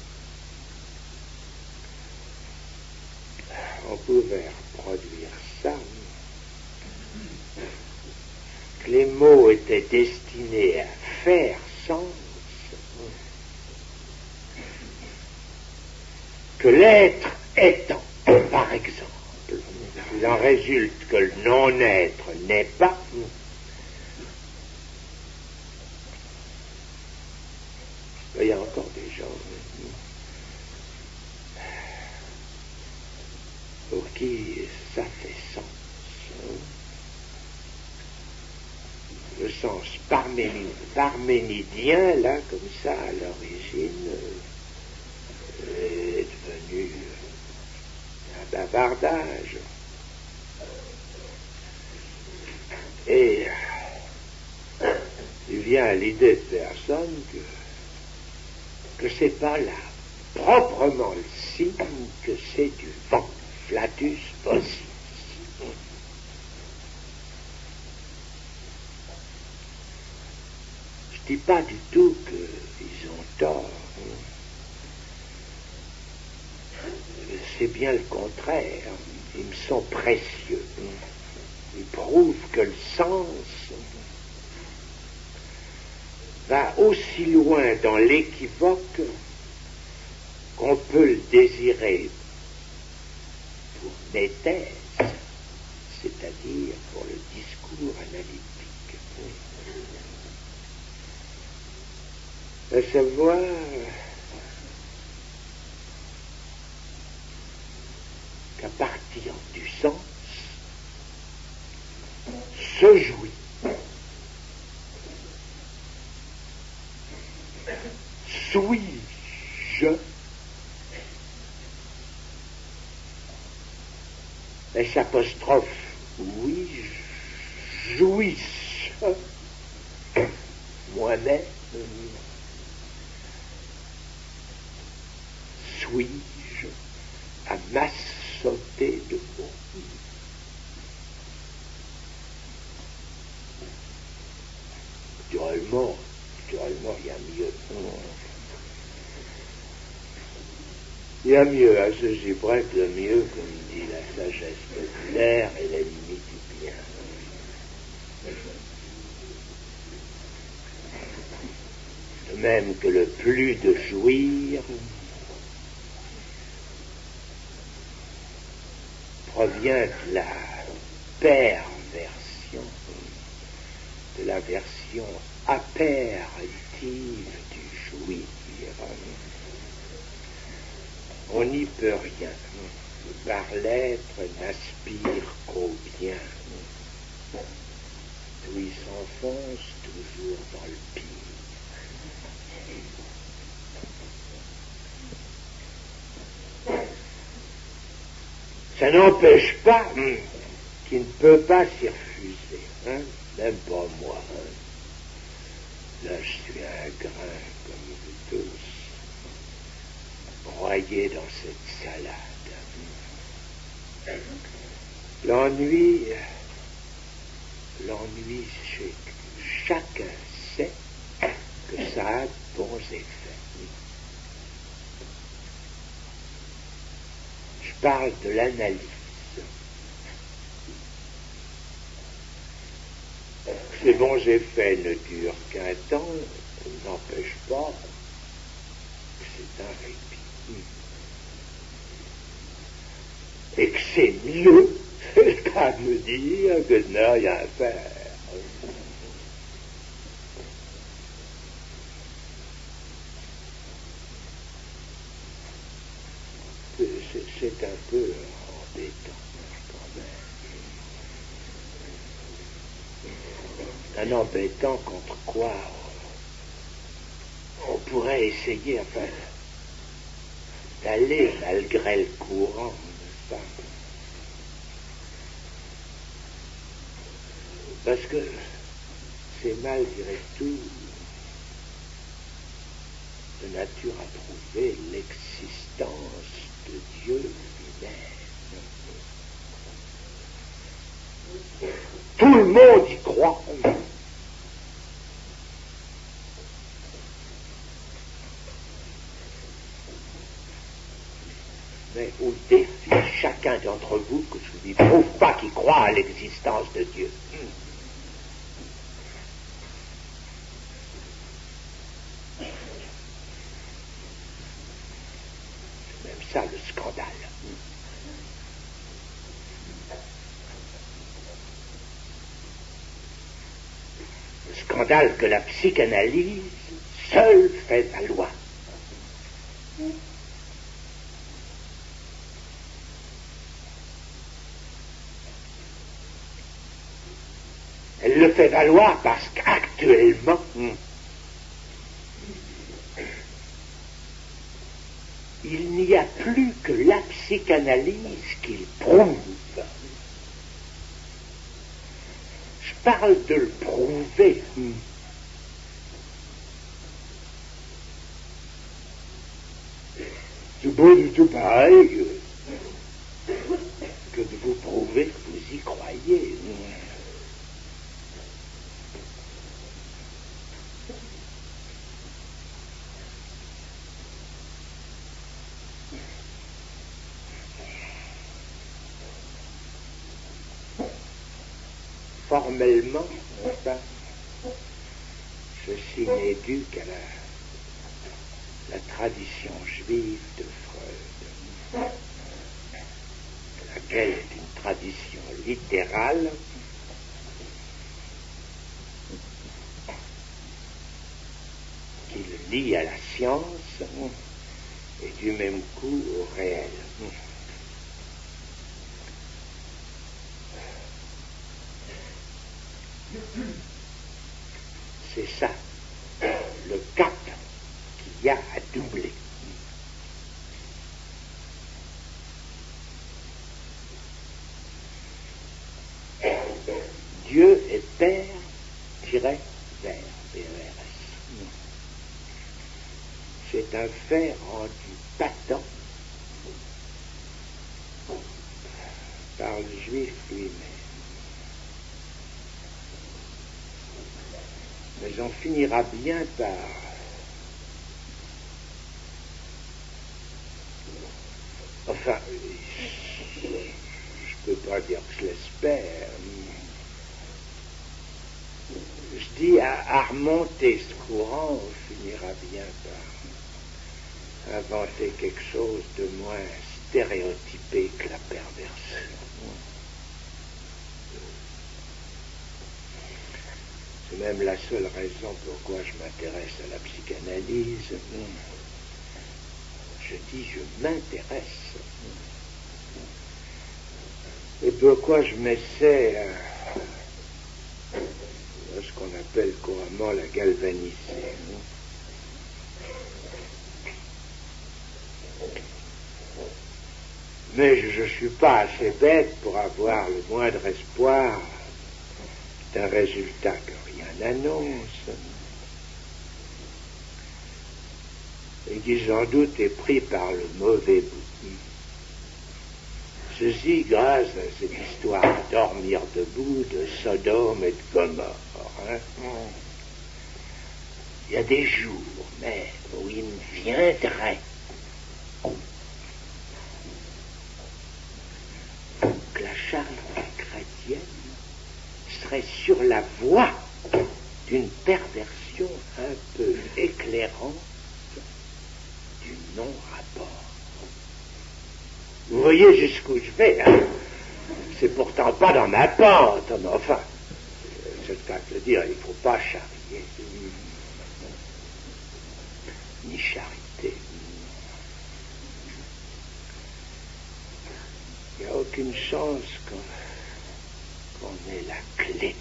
on pouvait reproduire ça, que les mots étaient destinés à faire sens, que l'être étant, par exemple, il en résulte que le non-être n'est pas, il y a encore des gens pour qui ça fait sens. Le sens parménidien, parménidien là, comme ça, à l'origine, est devenu un bavardage. Et il vient à l'idée de personne que, que c'est pas là, proprement le signe que c'est du vent, flatus vocis. Je dis pas du tout qu'ils ont tort. C'est bien le contraire. Ils me sont précieux. Ils prouvent que le sens va aussi loin dans l'équivoque qu'on peut le désirer pour néthèse, c'est-à-dire pour le discours analytique. À savoir qu'à partir du sens se jouit suis-je S apostrophe oui jouisse moi-même suis-je à m'assauter de mots. Naturellement, naturellement, il y a mieux. Il y a mieux, à ceci près que le mieux, comme dit la sagesse populaire, est la limite du bien. De même que le plus de jouir provient de la perversion, de la version appéritive du jouir. On n'y peut rien. Par l'être n'aspire qu'au bien. D'où il s'enfonce toujours dans le pire. Ça n'empêche pas hum, qu'il ne peut pas s'y refuser. Hein? Même pas moi. Hein? Là, je suis un grain comme vous tous. Broyé dans cette salade. L'ennui, l'ennui, c'est que chacun sait que ça a de bons effets. Je parle de l'analyse. Ces bons effets ne durent qu'un temps, n'empêche pas que c'est un répit. Et que c'est mieux qu'à me dire que je n'ai rien à faire. C'est, c'est un peu embêtant quand même. Un embêtant contre quoi on pourrait essayer, enfin, d'aller malgré le courant, n'est-ce pas? Parce que c'est malgré tout de nature à prouver l'existence de Dieu lui-même. Tout le monde y croit. Mais au défi chacun d'entre vous que je ne lui prouve pas qu'il croit à l'existence de Dieu. C'est même ça le scandale. Le scandale que la psychanalyse seule fait valoir. Elle le fait valoir parce qu'actuellement, il n'y a plus que la psychanalyse qu'il prouve. Je parle de le prouver. C'est pas du tout pareil que de vous prouver que vous y croyez. Formellement, n'est-ce pas, ceci n'est dû qu'à la, la tradition juive de Freud, laquelle est une tradition littérale qui le lie à la science et du même coup au réel. C'est ça, le cap qu'il y a à doubler. Dieu est Père, tiret, vers, P E R S. C'est un fait rendu patent par le juif lui-même. Mais on finira bien par enfin je peux pas dire que je l'espère. Je dis à, à remonter ce courant, on finira bien par inventer quelque chose de moins stéréotypé que la perversion. C'est même la seule raison pourquoi je m'intéresse à la psychanalyse. Je dis je m'intéresse. Et pourquoi je m'essaie à, à ce qu'on appelle couramment la galvaniser. Mais je ne suis pas assez bête pour avoir le moindre espoir d'un résultat que rien n'annonce, et qui sans doute est pris par le mauvais bout. Ceci grâce à cette histoire de dormir debout de Sodome et de Gomorrhe. Hein. Il y a des jours même où il me viendrait que la charité chrétienne serait sur la voie d'une perversion un peu éclairante du non-rapport. Vous voyez jusqu'où je vais, hein? C'est pourtant pas dans ma pente, mais enfin, c'est le cas de le dire, il ne faut pas charrier, ni charité. Il n'y a aucune chance qu'on, qu'on ait la clé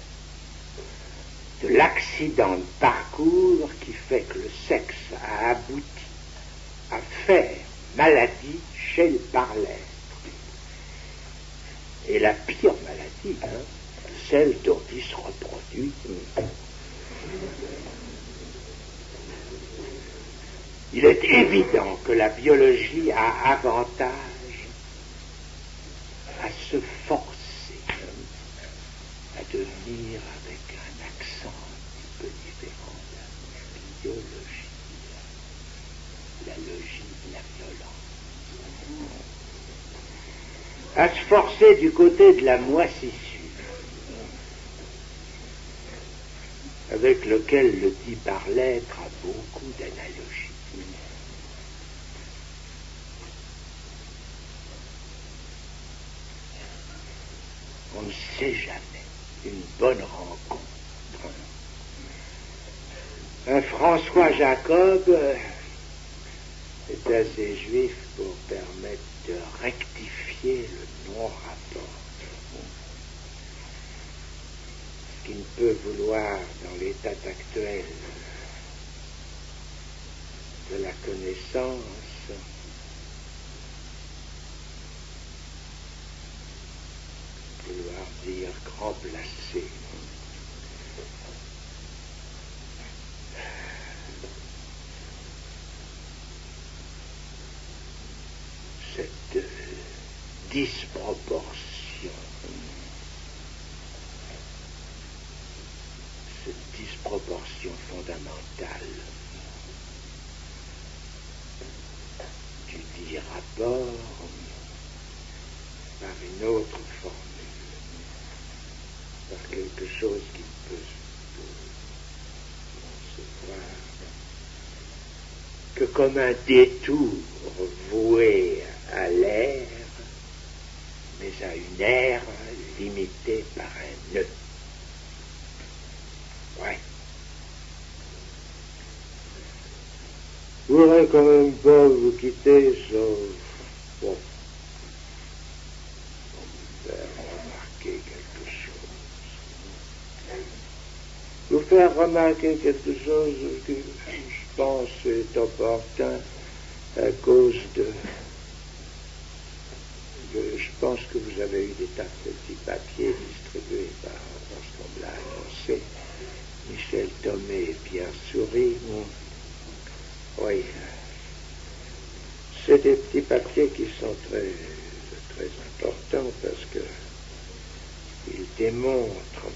de l'accident de parcours qui fait que le sexe a abouti à faire maladie chez le parlêtre. Et la pire maladie, hein, celle dont il se reproduit. Il est évident que la biologie a avantage à se forcer à devenir avec un accent un petit peu différent de la biologie, la logique de la violence, à se forcer du côté de la moisissure, avec lequel le dit par l'être a beaucoup d'analogies. On ne sait jamais une bonne rencontre. Un François Jacob est assez juif pour permettre de rectifier le non-rapport. Ce qui ne peut vouloir, dans l'état actuel de la connaissance, vouloir dire grand placé. Cette disproportion, cette disproportion fondamentale du dit rapport par une autre formule, par quelque chose qui peut se voir que comme un détour voué à l'air, mais à une aire limitée par un nœud. Ouais. Je voudrais quand même pas vous quitter sauf bon, faire remarquer quelque chose. Vous faire remarquer quelque chose que je pense est opportun à cause de, de... Je pense que vous avez eu des tas de petits papiers distribués par, parce qu'on me l'a annoncé, Michel Thomé et Pierre Souris. Oui. C'est des petits papiers qui sont très, très importants parce que ils démontrent,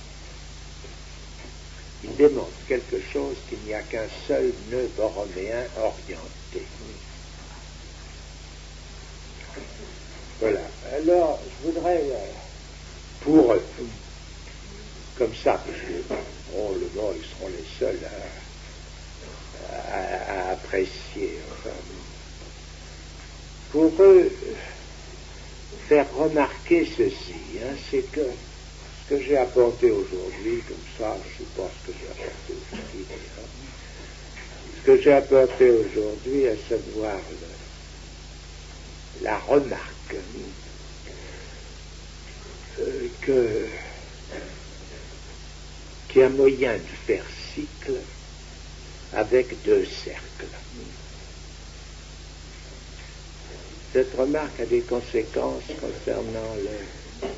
ils démontrent quelque chose qu'il n'y a qu'un seul nœud borroméen orienté. Voilà. Alors, je voudrais, pour eux, comme ça, parce que probablement ils seront les seuls à, à, à apprécier, enfin, pour eux, faire remarquer ceci, hein, c'est que ce que j'ai apporté aujourd'hui, comme ça, je ne sais pas ce que j'ai apporté aujourd'hui, hein, ce que j'ai apporté aujourd'hui, à savoir le, la remarque euh, que qu'il y a moyen de faire cycle avec deux cercles. Cette remarque a des conséquences concernant le,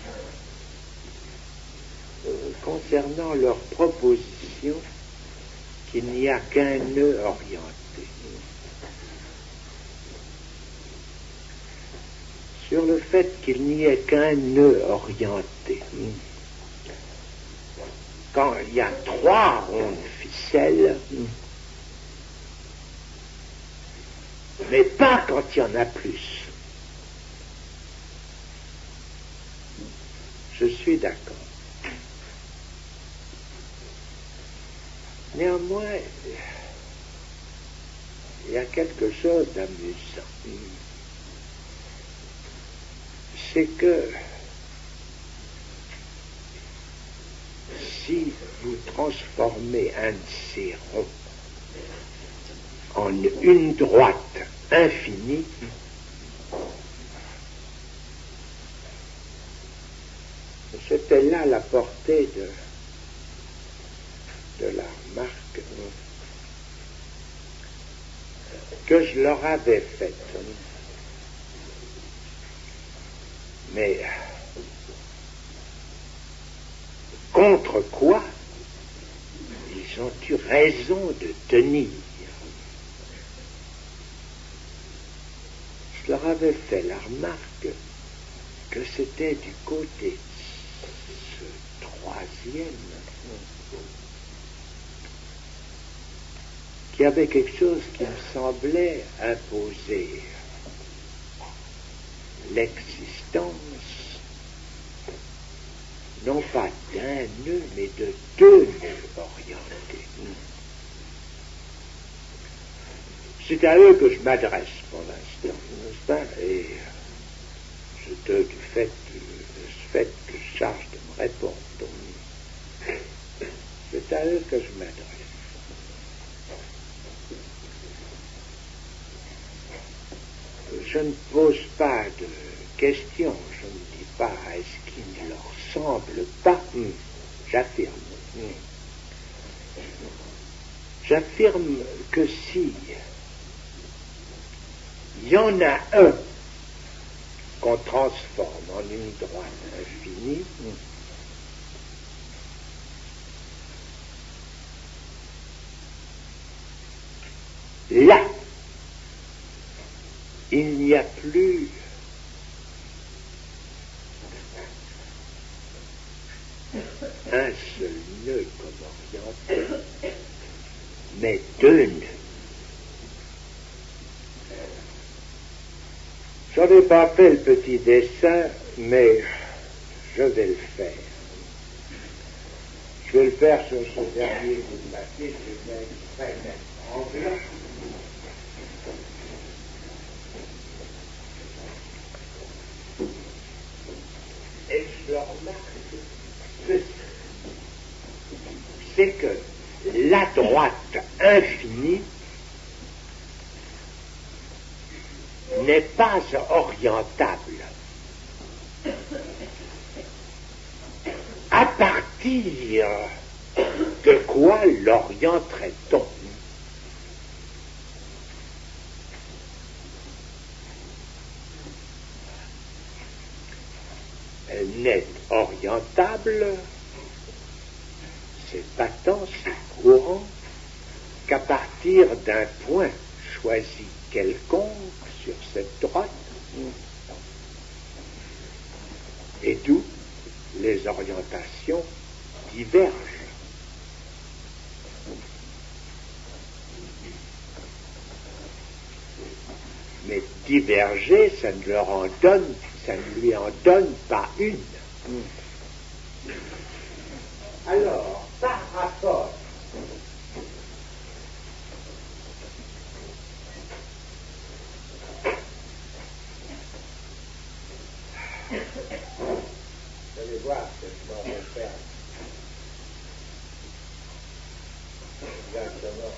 euh, concernant leur proposition qu'il n'y a qu'un nœud orienté. Sur le fait qu'il n'y ait qu'un nœud orienté. Quand il y a trois rondes ficelles, mais pas quand il y en a plus. Je suis d'accord. Néanmoins, il y a quelque chose d'amusant. C'est que si vous transformez un de ces ronds en une droite infinie, c'était là la portée de, de la remarque que je leur avais faite. Mais contre quoi ils ont eu raison de tenir. Je leur avais fait la remarque que c'était du côté de ce troisième qu'il y avait quelque chose qui me semblait imposer l'existence non pas d'un nœud, mais de deux nœuds orientés. C'est à eux que je m'adresse pour l'instant, n'est-ce pas? Et c'est eux du fait, de ce fait que je charge de me répondre. C'est à eux que je m'adresse. Je ne pose pas de questions, je ne dis pas est-ce qu'il ne leur semble pas. Mmh. J'affirme. Mmh. J'affirme que si il y en a un qu'on transforme en une droite infinie, là, il n'y a plus un seul nœud comme orienté, mais deux nœuds. Je n'ai pas fait le petit dessin, mais je vais le faire. Je vais le faire sur ce dernier bout de papier, je vais exprès mettre en blanc. Et je remarque c'est que la droite infinie n'est pas orientable. À partir de quoi l'orienterait-on? Elle n'est orientable, c'est patent, c'est courant, qu'à partir d'un point choisi quelconque sur cette droite, et d'où les orientations divergent. Mais diverger, ça ne leur en donne, ça ne lui en donne pas une. Alors, par rapport vous allez voir que je m'en vais faire exactement.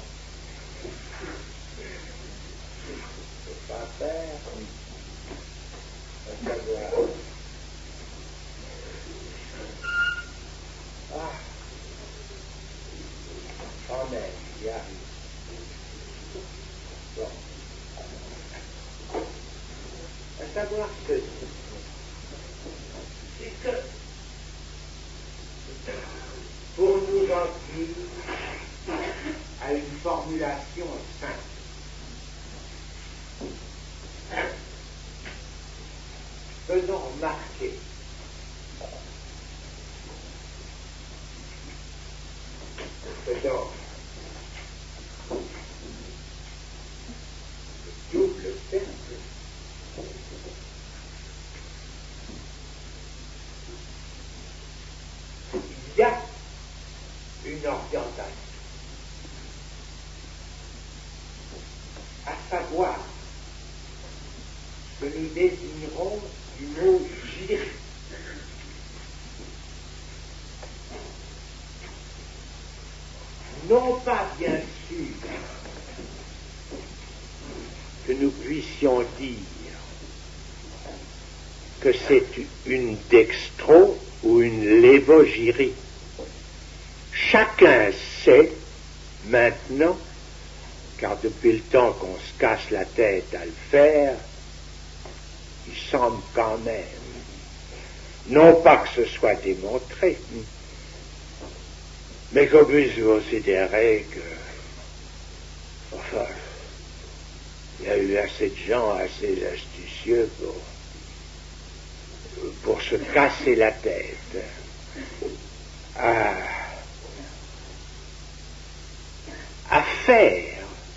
Je ne peux pas faire à savoir. Ah, quand même, j'y arrive. Bon. À savoir que c'est que pour nous en tenir à une formulation simple, faisons remarquer que dans le double cercle, il y a une orientation, à savoir ce que nous désignerons du mot giri. Non pas bien sûr que nous puissions dire que c'est une dextro ou une lévogyrie. Chacun sait maintenant car depuis le temps qu'on se casse la tête à le faire, il semble quand même, non pas que ce soit démontré, mais qu'on puisse considérer que, enfin, il y a eu assez de gens assez astucieux pour, pour se casser la tête à, à faire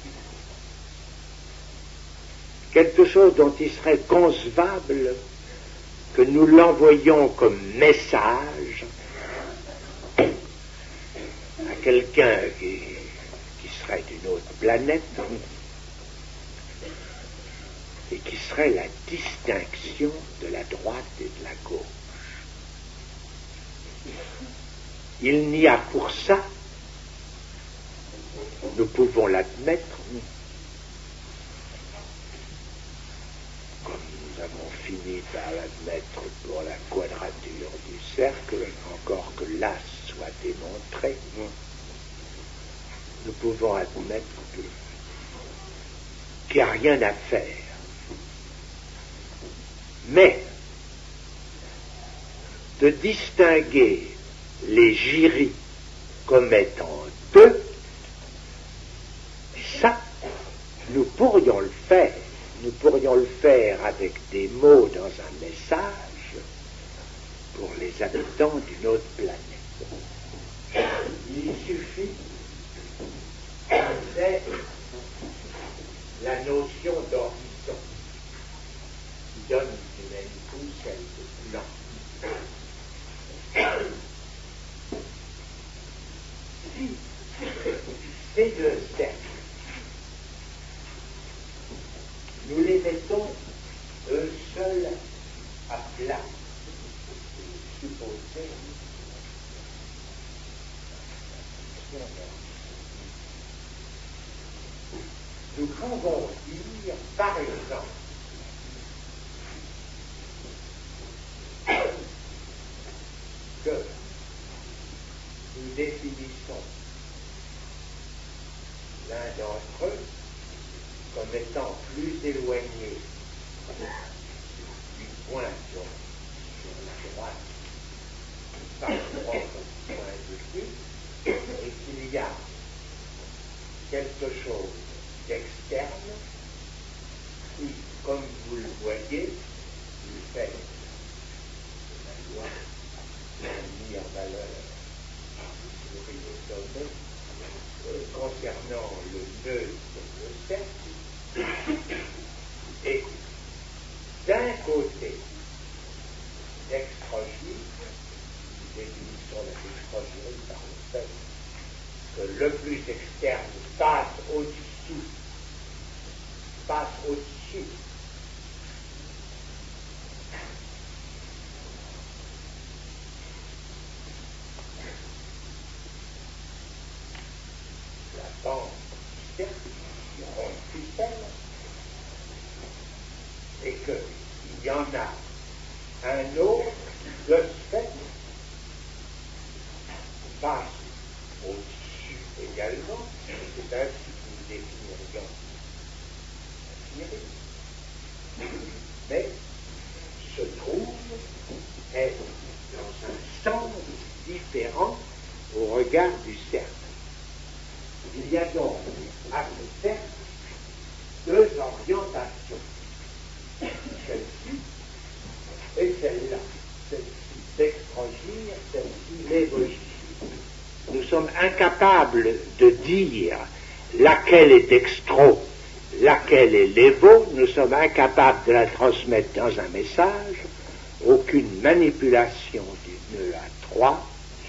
quelque chose dont il serait concevable que nous l'envoyions comme message à quelqu'un qui, qui serait d'une autre planète et qui serait la distinction de la droite et de la gauche. Il n'y a pour ça, nous pouvons l'admettre, comme nous avons fini par l'admettre pour la quadrature du cercle, encore que là soit démontré, nous pouvons admettre que, qu'il n'y a rien à faire. Mais de distinguer les jyris comme étant deux, ça, nous pourrions le faire. Nous pourrions le faire avec des mots dans un message pour les habitants d'une autre planète. Il suffit c'est la notion d'horizon qui donne du même coup celle de plan. Si ces deux cercles, nous les mettons eux seuls à plat, supposez, nous pouvons dire, par exemple, que nous définissons l'un d'entre eux comme étant plus éloigné du point sur, sur la droite par rapport au point de vue, et qu'il y a quelque chose d'externe qui, comme vous le voyez, du fait de la loi mis en valeur sur le sommet, euh, concernant le nœud et le cercle, et d'un côté l'extrogyre, nous définissons la dextrogyrie par le fait que le plus externe passe au-dessous, passe au-dessus la bande du cercle, qui rend ficelle, et qu'il y en a un autre de ce fait qui passe au-dessus également, et c'est ainsi que nous définirions la Syrie. Mais se trouve être dans un sens différent au regard du cercle. Il y a donc à ce cercle deux orientations, celle-ci et celle-là, celle-ci d'extrogyre, celle-ci lévogyre. Nous sommes incapables de dire laquelle est dextro, laquelle est lévo, nous sommes incapables de la transmettre dans un message, aucune manipulation du nœud à trois.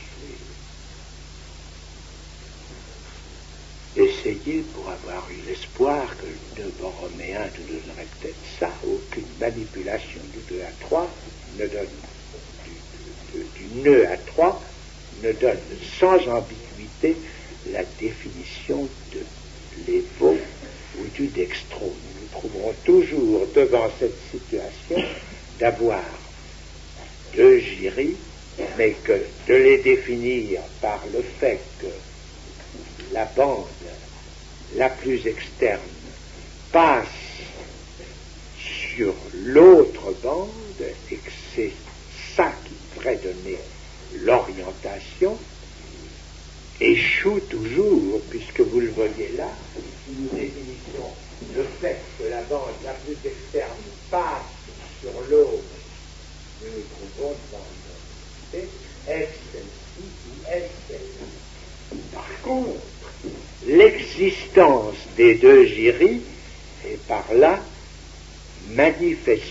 Essayez pour avoir eu l'espoir que le nœud borroméen nous donnerait peut-être ça, aucune manipulation du nœud à trois ne donne du, du, du nœud à trois ne donne sans ambiguïté la définition de l'évo ou du dextro. Nous nous trouverons toujours devant cette situation d'avoir deux jyris, mais que de les définir par le fait que la bande la plus externe passe sur l'autre bande et que c'est ça qui devrait donner l'orientation, échoue toujours, puisque vous le voyez là, si nous définissons le fait que la bande la plus externe passe sur l'autre, nous nous trouvons dans le F celle-ci ou F celle-ci. Par contre, l'existence des deux jyris est par là manifestée.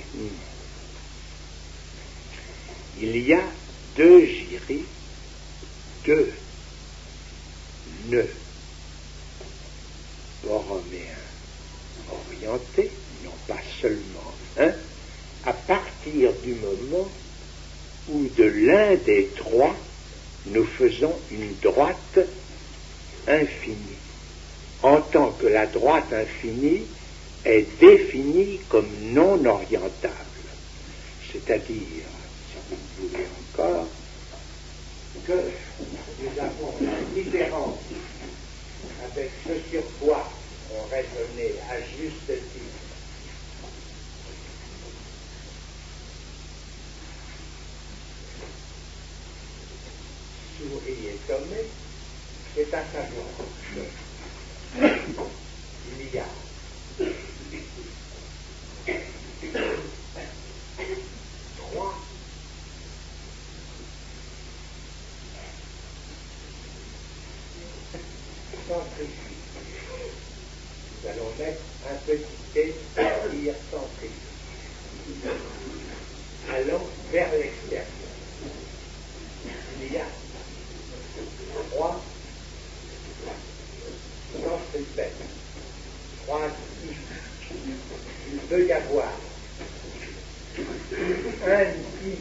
Il y a deux jyris, deux nœuds borroméens orientés, non pas seulement un, à partir du moment où de l'un des trois nous faisons une droite infinie, en tant que la droite infinie est définie comme non orientable, c'est-à-dire, si vous le voulez encore, que nous avons la différence avec ce sur quoi on raisonnait à juste titre Souris et Tomé, c'est à savoir qu'il y a trois centrifuges. Nous allons mettre un petit t pour dire centrifuge. Allons vers l'extérieur. Il y a trois centripètes, trois types. Il peut y avoir un type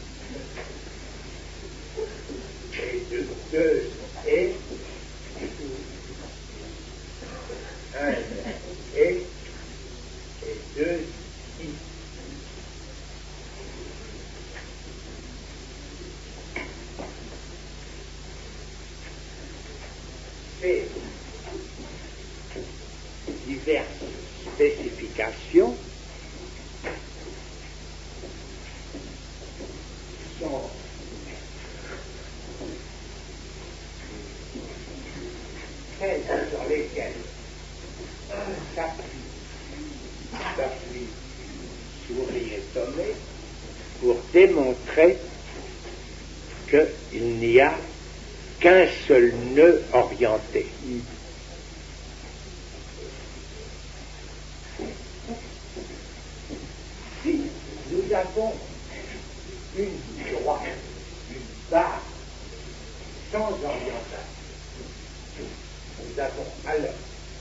et deux, deux et un et et deux i. Ces diverses spécifications sont celles sur lesquelles s'appuie s'appuie Souris et Tomé pour démontrer qu'il n'y a qu'un seul nœud orienté. Si nous avons une droite, une barre sans orientation, nous avons alors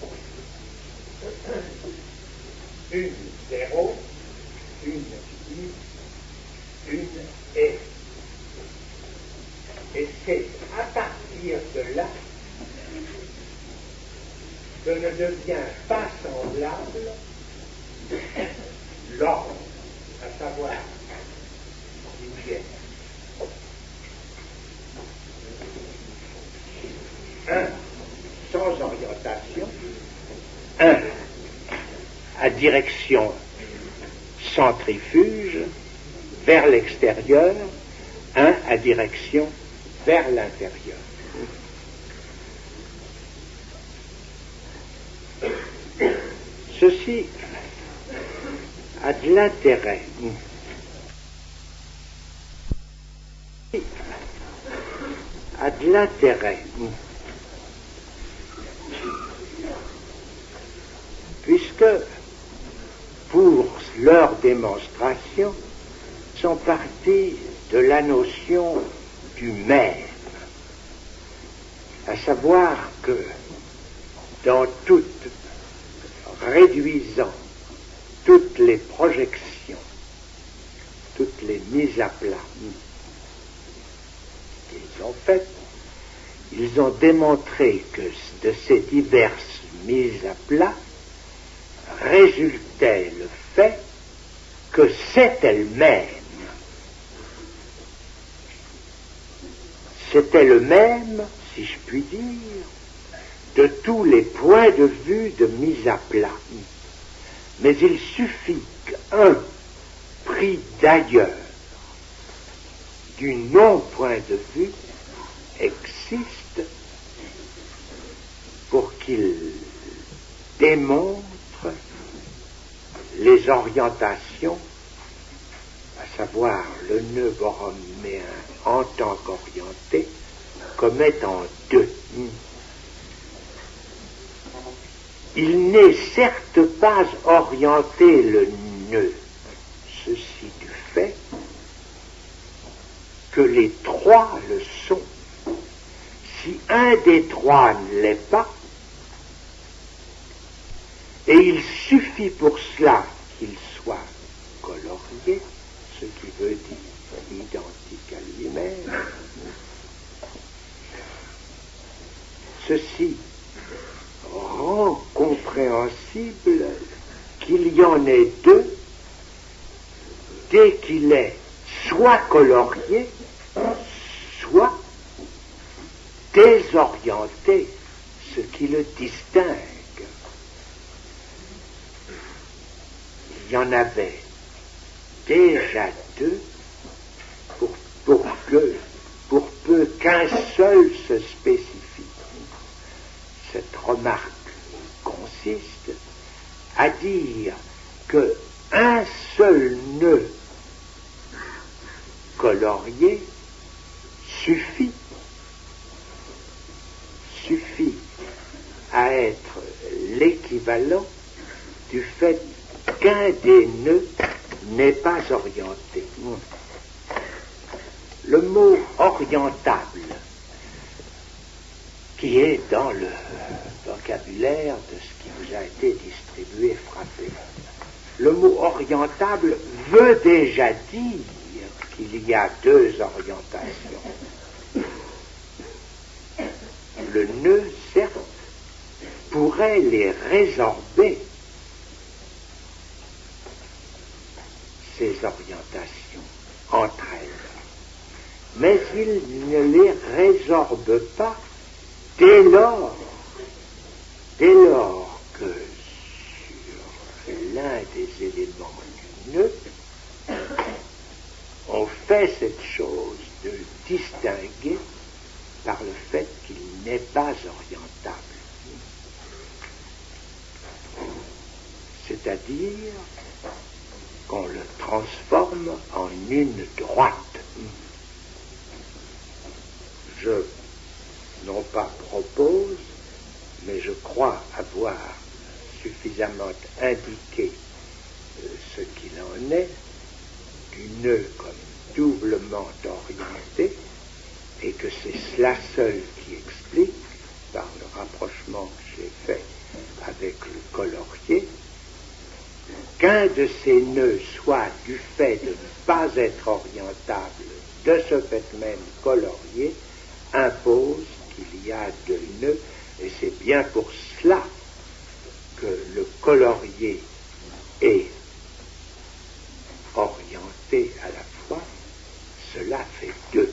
une zéro, une i, une et. Et c'est à partir de là que ne devient pas semblable l'ordre, à savoir il y a un sans orientation, un à direction centrifuge vers l'extérieur, un à direction vers l'intérieur. Ceci a de l'intérêt. A de l'intérêt. Puisque pour leur démonstration sont partis de la notion du même, à savoir que dans toute, réduisant toutes les projections, toutes les mises à plat qu'ils ont faites, ils ont démontré que de ces diverses mises à plat résultait le fait que c'est elle-même. C'était le même, si je puis dire, de tous les points de vue de mise à plat. Mais il suffit qu'un pris d'ailleurs, du non-point de vue, existe pour qu'il démontre les orientations, à savoir le nœud borroméen en tant qu'orienté, comme étant deux. Il n'est certes pas orienté le nœud, ceci du fait que les trois le sont. Si un des trois ne l'est pas, et il suffit pour cela qu'il soit colorié, ce qui veut dire identique à lui-même, ceci rend compréhensible qu'il y en ait deux dès qu'il est soit colorié, soit désorienté, ce qui le distingue. Il y en avait déjà deux pour, pour que, pour peu qu'un seul se spécifie. Cette remarque consiste à dire que un seul nœud colorié suffit, suffit à être l'équivalent du fait qu'un des nœuds n'est pas orienté. Le mot orientable, qui est dans le vocabulaire de ce qui vous a été distribué, frappé. Le mot orientable veut déjà dire qu'il y a deux orientations. Le nœud, certes, pourrait les résorber, ces orientations, entre elles. Mais il ne les résorbe pas dès lors, dès lors que sur l'un des éléments du nœud, on fait cette chose de le distinguer par le fait qu'il n'est pas orientable. C'est-à-dire qu'on le transforme en une droite. Je, non pas propose, mais je crois avoir suffisamment indiqué euh, ce qu'il en est du nœud comme doublement orienté, et que c'est cela seul qui explique, par le rapprochement que j'ai fait avec le colorier, qu'un de ces nœuds soit du fait de ne pas être orientable, de ce fait même colorié, impose qu'il y a deux nœuds, et c'est bien pour cela que le colorier est orienté à la fois. Cela fait deux.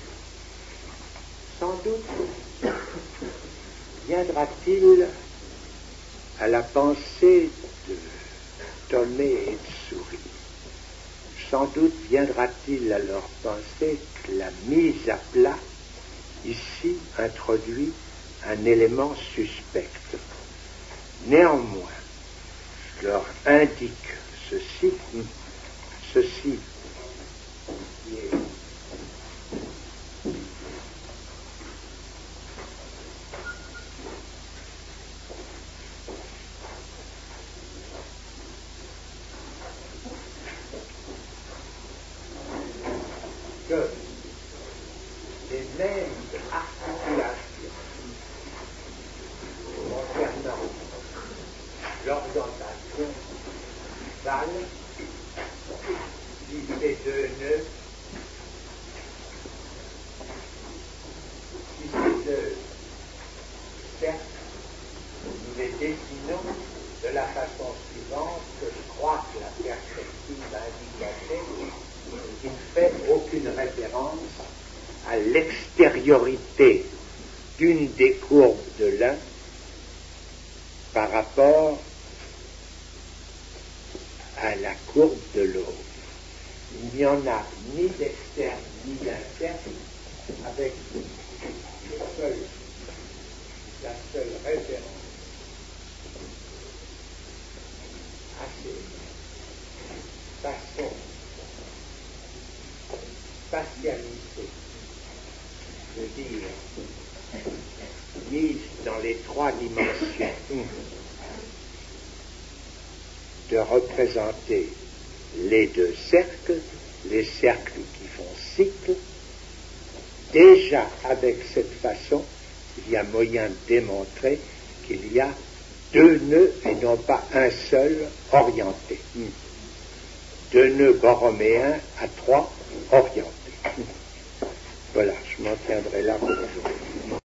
Sans doute viendra-t-il à la pensée de Tomé et de Souris. Sans doute viendra-t-il à leur pensée que la mise à plat ici introduit un élément suspect. Néanmoins, je leur indique ceci, ceci qui est que les mêmes articulations concernant l'orientation valent si ces deux nœuds, si ces deux cercles, nous les dessinons de la façon suivante que je crois que la perspective indicative qui ne fait aucune référence à l'extériorité d'une des courbes de l'un par rapport à la courbe de l'aube. Il n'y en a ni d'externe ni d'interne, avec le seul, la seule référence à ces façons spatialisées de dire mise dans les trois dimensions, de représenter les deux cercles, les cercles qui font cycle. Déjà avec cette façon, il y a moyen de démontrer qu'il y a deux nœuds et non pas un seul orienté. Deux nœuds borroméens à trois orientés. Voilà, je m'en tiendrai là pour aujourd'hui.